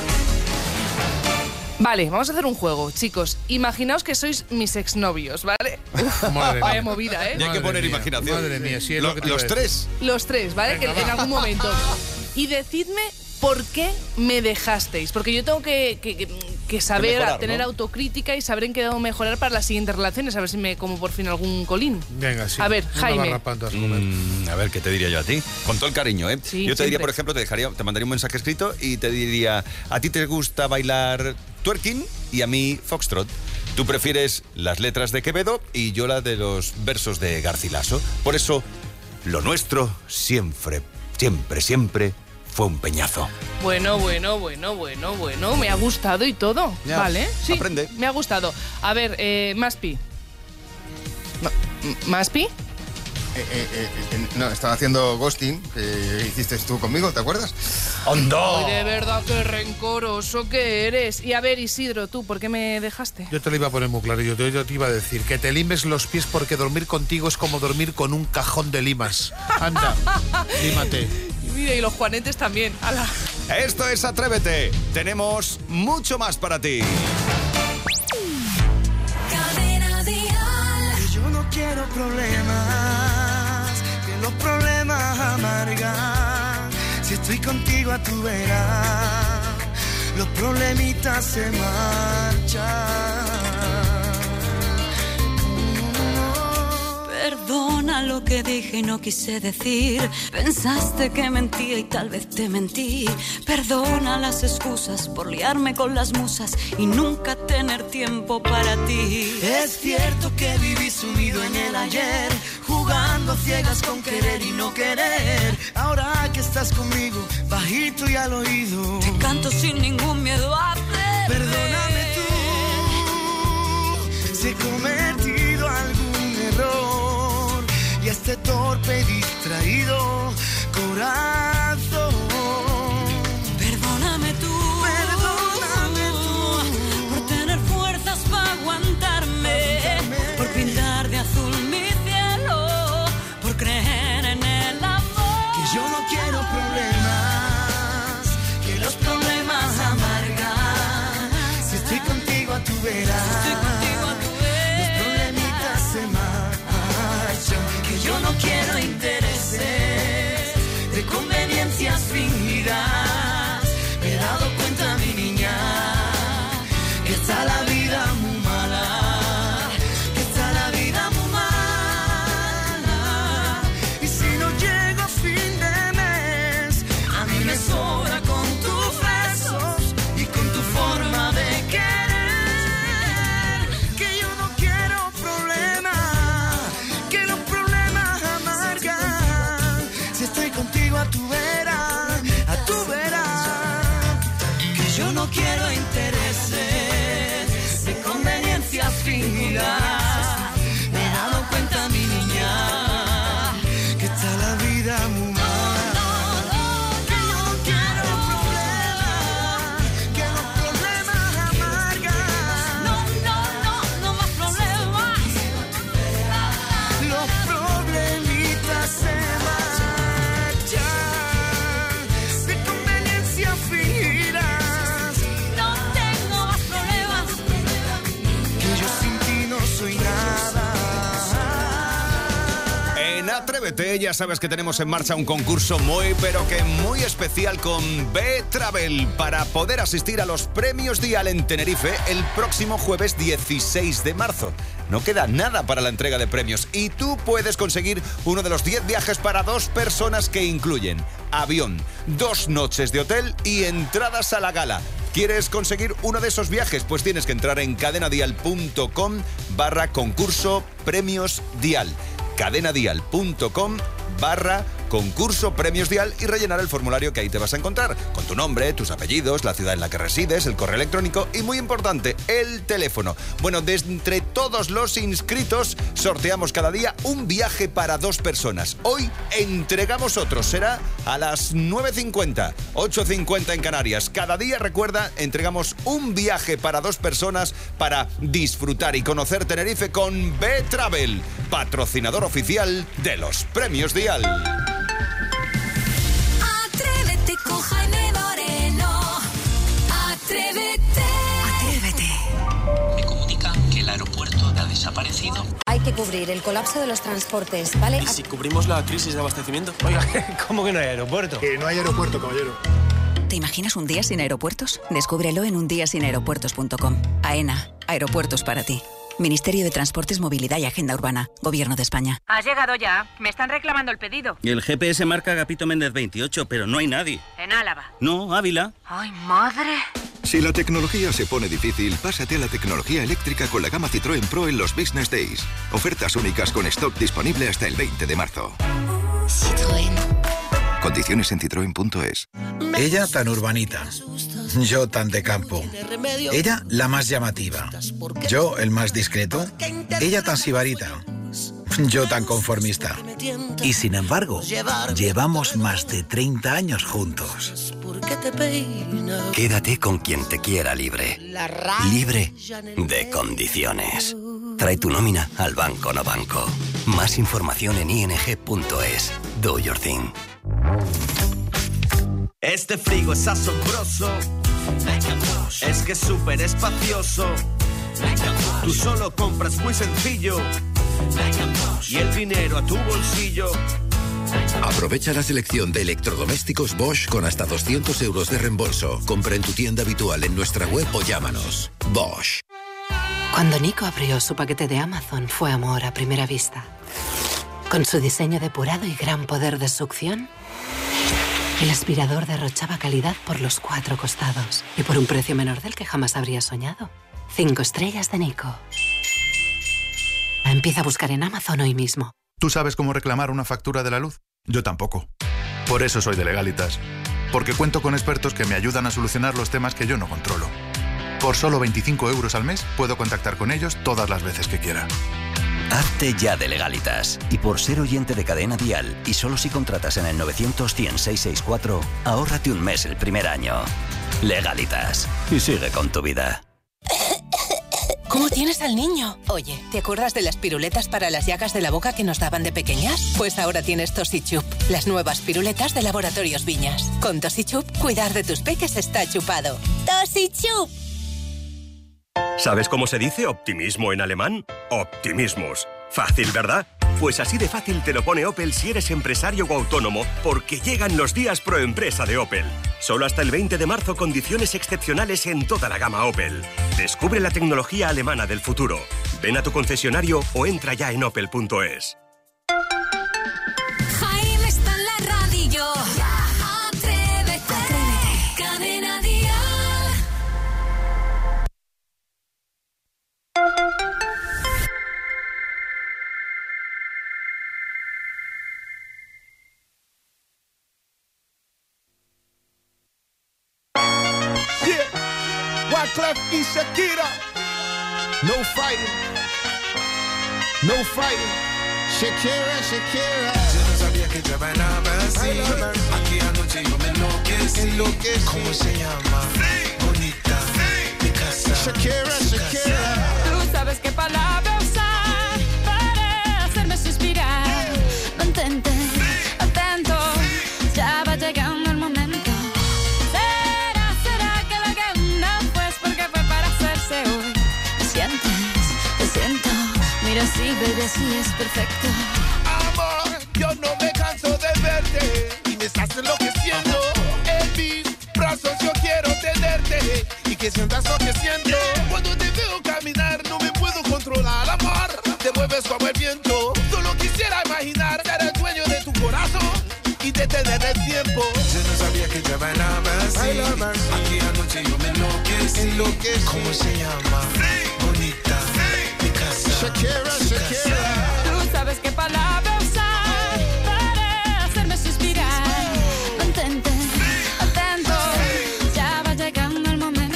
Speaker 5: Vale, vamos a hacer un juego, chicos. Imaginaos que sois mis exnovios, ¿vale? Uf,
Speaker 12: Madre
Speaker 5: vaya
Speaker 12: mía.
Speaker 5: movida, ¿eh?
Speaker 1: Y hay que
Speaker 12: Madre
Speaker 1: poner
Speaker 12: mía,
Speaker 1: imaginación.
Speaker 12: madre mía, sí, es
Speaker 1: Lo-
Speaker 12: lo que te iba
Speaker 1: los
Speaker 12: a decir.
Speaker 1: tres.
Speaker 5: Los tres, ¿vale?
Speaker 12: Venga,
Speaker 5: que en
Speaker 12: va.
Speaker 5: algún momento. Y decidme por qué me dejasteis. Porque yo tengo que, que- que- que saber,
Speaker 1: mejorar,
Speaker 5: tener
Speaker 1: ¿no?
Speaker 5: autocrítica y saber en qué debo mejorar para las siguientes relaciones. A ver si me como por fin algún colín.
Speaker 12: Venga, sí.
Speaker 5: A ver,
Speaker 12: Una
Speaker 5: Jaime.
Speaker 12: barra pan te vas a comer.
Speaker 1: Mm, a ver, ¿qué te diría yo a ti? Con todo el cariño, ¿eh?
Speaker 5: Sí,
Speaker 1: yo te diría,
Speaker 5: siempre.
Speaker 1: por ejemplo, te dejaría, te mandaría un mensaje escrito y te diría: ¿a ti te gusta bailar twerking? Y a mí foxtrot. Tú prefieres las letras de Quevedo y yo la de los versos de Garcilaso. Por eso, lo nuestro siempre, siempre, siempre fue un peñazo.
Speaker 5: Bueno, bueno, bueno, bueno, bueno. Me ha gustado y todo.
Speaker 1: Ya,
Speaker 5: ¿Vale? Sí,
Speaker 1: aprende.
Speaker 5: me ha gustado. A ver, eh, Maspi. Ma- M- ¿Maspi?
Speaker 14: Eh, eh, eh, eh, no, estaba haciendo ghosting, que hiciste tú conmigo, ¿te acuerdas?
Speaker 5: Ay, de verdad, qué rencoroso que eres. Y a ver, Isidro, ¿tú por qué me dejaste?
Speaker 12: Yo te lo iba a poner muy claro. Yo te, yo te iba a decir que te limes los pies porque dormir contigo es como dormir con un cajón de limas. Anda, límate.
Speaker 5: Y mira, y los juanetes también. ¡Hala!
Speaker 1: Esto es Atrévete. Tenemos mucho más para ti.
Speaker 3: Cadena Dial.
Speaker 2: Que yo no quiero problemas, que los problemas amargan. Si estoy contigo a tu vera, los problemitas se marchan.
Speaker 24: Perdona lo que dije y no quise decir. Pensaste que mentía y tal vez te mentí. Perdona las excusas por liarme con las musas y nunca tener tiempo para ti.
Speaker 2: Es cierto que viví sumido en el ayer, jugando a ciegas con querer y no querer. Ahora que estás conmigo, bajito y al oído,
Speaker 24: Te canto sin ningún miedo a perder.
Speaker 2: perdóname tú si he cometido algún error y hasta este torpe y distraído corazón.
Speaker 24: Perdóname tú,
Speaker 2: perdóname tú,
Speaker 24: por tener fuerzas para aguantarme, por pintar de azul mi cielo, por creer en el amor.
Speaker 2: Que yo no quiero problemas, que los problemas amargan. Si estoy contigo a tu verás,
Speaker 24: si estoy contigo a tu verás,
Speaker 2: los problemitas se marchan. Que yo no quiero intereses de conveniencias fingidas. Me he dado cuenta, mi niña, que está la vida muy mala, que está la vida muy mala. Y si no llego a fin de mes, a mí me sobra con tus besos y con tu forma de querer. Que yo no quiero problemas, que los problemas amargan. Si estoy contigo a tu vera, a tu vera. Que yo no quiero intereses de conveniencias fingidas. Me he dado cuenta, mi niña, que está la vida muy mal. Que yo no quiero problemas, que los problemas amargan.
Speaker 24: no, no, no, no más problemas.
Speaker 2: Los problemitas se marchan de conveniencias fingidas.
Speaker 24: No tengo más problemas.
Speaker 2: Que yo sin ti no soy nada.
Speaker 1: En Atrévete ya sabes que tenemos en marcha un concurso muy pero que muy especial con B-Travel para poder asistir a los Premios Dial en Tenerife el próximo jueves dieciséis de marzo. No queda nada para la entrega de premios y tú puedes conseguir uno de los diez viajes para dos personas que incluyen avión, dos noches de hotel y entradas a la gala. ¿Quieres conseguir uno de esos viajes? Pues tienes que entrar en cadenadial.com barra concurso premios dial. cadenadial.com barra concurso premios dial y rellenar el formulario que ahí te vas a encontrar con tu nombre, tus apellidos, la ciudad en la que resides, el correo electrónico y muy importante, el teléfono. Bueno, de entre todos los inscritos sorteamos cada día un viaje para dos personas. Hoy entregamos otro, será a las nueve cincuenta, ocho cincuenta en Canarias. Cada día, recuerda, entregamos un viaje para dos personas para disfrutar y conocer Tenerife con B-Travel, patrocinador oficial de los Premios Dial.
Speaker 3: Atrévete con Jaime Moreno. Atrévete.
Speaker 15: Atrévete.
Speaker 16: Me comunican que el aeropuerto ha desaparecido.
Speaker 15: Hay que cubrir el colapso de los transportes, ¿vale?
Speaker 16: ¿Y si cubrimos la crisis de abastecimiento?
Speaker 18: Oiga, ¿cómo que no hay aeropuerto?
Speaker 19: Que no hay aeropuerto, caballero.
Speaker 15: ¿Te imaginas un día sin aeropuertos? Descúbrelo en un día sin aeropuertos punto com. AENA, aeropuertos para ti. Ministerio de Transportes, Movilidad y Agenda Urbana. Gobierno de España.
Speaker 25: Has llegado ya. Me están reclamando el pedido.
Speaker 26: Y el G P S marca Agapito Méndez veintiocho, pero no hay nadie.
Speaker 25: En Álava.
Speaker 26: No, Ávila.
Speaker 25: ¡Ay, madre!
Speaker 20: Si la tecnología se pone difícil, pásate a la tecnología eléctrica con la gama Citroën Pro en los Business Days. Ofertas únicas con stock disponible hasta el veinte de marzo.
Speaker 15: Citroën.
Speaker 20: Condiciones en citroen punto es.
Speaker 27: Ella tan urbanita, yo tan de campo. Ella la más llamativa, yo el más discreto. Ella tan sibarita, yo tan conformista. Y sin embargo, llevamos más de treinta años juntos.
Speaker 28: Quédate con quien te quiera libre. Libre de condiciones. Trae tu nómina al Banco No Banco. Más información en i n g punto es. Do your thing.
Speaker 29: Este frigo es asombroso. Es que es súper espacioso. Tú solo compras muy sencillo. Y el dinero a tu bolsillo.
Speaker 30: Aprovecha la selección de electrodomésticos Bosch con hasta doscientos euros de reembolso. Compra en tu tienda habitual en nuestra web o llámanos. Bosch.
Speaker 31: Cuando Nico abrió su paquete de Amazon fue amor a primera vista. Con su diseño depurado y gran poder de succión, el aspirador derrochaba calidad por los cuatro costados y por un precio menor del que jamás habría soñado. Cinco estrellas de Nico. Empieza a buscar en Amazon hoy mismo.
Speaker 32: ¿Tú sabes cómo reclamar una factura de la luz? Yo tampoco. Por eso soy de Legalitas. Porque cuento con expertos que me ayudan a solucionar los temas que yo no controlo. Por solo veinticinco euros al mes puedo contactar con ellos todas las veces que quiera.
Speaker 28: Hazte ya de Legalitas. Y por ser oyente de Cadena Dial, y solo si contratas en el novecientos cien seiscientos sesenta y cuatro, ahórrate un mes el primer año. Legalitas. Y sigue con tu vida.
Speaker 31: ¿Cómo tienes al niño? Oye, ¿te acuerdas de las piruletas para las llagas de la boca que nos daban de pequeñas? Pues ahora tienes Tosichup, las nuevas piruletas de Laboratorios Viñas. Con Tosichup, cuidar de tus peques está chupado. ¡Tosichup!
Speaker 4: ¿Sabes cómo se dice optimismo en alemán? Optimismus. Fácil, ¿verdad? Pues así de fácil te lo pone Opel si eres empresario o autónomo, porque llegan los días pro empresa de Opel. Solo hasta el veinte de marzo, condiciones excepcionales en toda la gama Opel. Descubre la tecnología alemana del futuro. Ven a tu concesionario o entra ya en opel punto es.
Speaker 3: Jaime está en la radio. Atrévete. Atrévete. Cadena Dial.
Speaker 6: Wyclef y Shakira. No fighting. No fighting. Shakira, Shakira.
Speaker 2: Yo no sabía que te bailaba así. Aquí anoche yo me enloquecí. enloquecí. ¿Cómo se llama? Sí. Bonita. Sí. Mi casa.
Speaker 6: Shakira, Shakira.
Speaker 24: Tú sabes qué palabra usar para hacerme suspirar. Yeah. Mantente atento. Sí. Ya va llegando el momento. ¿Será, será que la gana? Pues porque fue para hacerse hoy. ¿Me sientes? Te siento. Mira, sí, baby, así es perfecto.
Speaker 6: Amor, yo no me canso de verte y me estás enloqueciendo. En mis brazos yo quiero tenerte y que sientas lo que siento. Cuando te veo caminar no me puedo controlar, amor. Te mueves como el viento. Solo quisiera imaginar ser el dueño de tu corazón y detener el tiempo.
Speaker 2: Yo no sabía que te bailaba así. Aquí anoche yo me enloquecí. enloquecí. ¿Cómo se llama? Sí. Bonita. Sí. Mi casa.
Speaker 6: Shakira, Shakira.
Speaker 24: Tú sabes qué palabra usar para hacerme suspirar. Mantente atento. Ya va llegando el momento.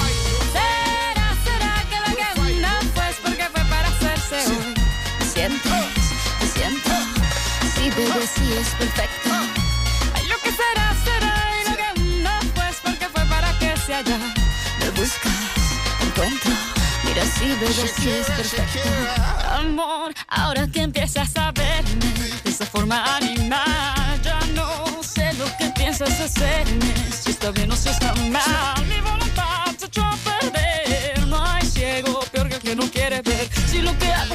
Speaker 24: ¿Será, será que la gana? Pues porque fue para hacerse hoy. ¿Me sientes? ¿Me siento? Sí, bebé, sí es perfecto. Ay, lo que será, será y lo que no, pues porque fue para que se haya. Me buscas, encuentro. Mira, sí, bebé, sí es perfecto. Amor, ahora que empiezas a verme de esa forma animal, ya no sé lo que piensas hacerme. Si está bien o si está mal. Mi voluntad se echó a perder. No hay ciego peor que el que no quiere ver. Si lo que hago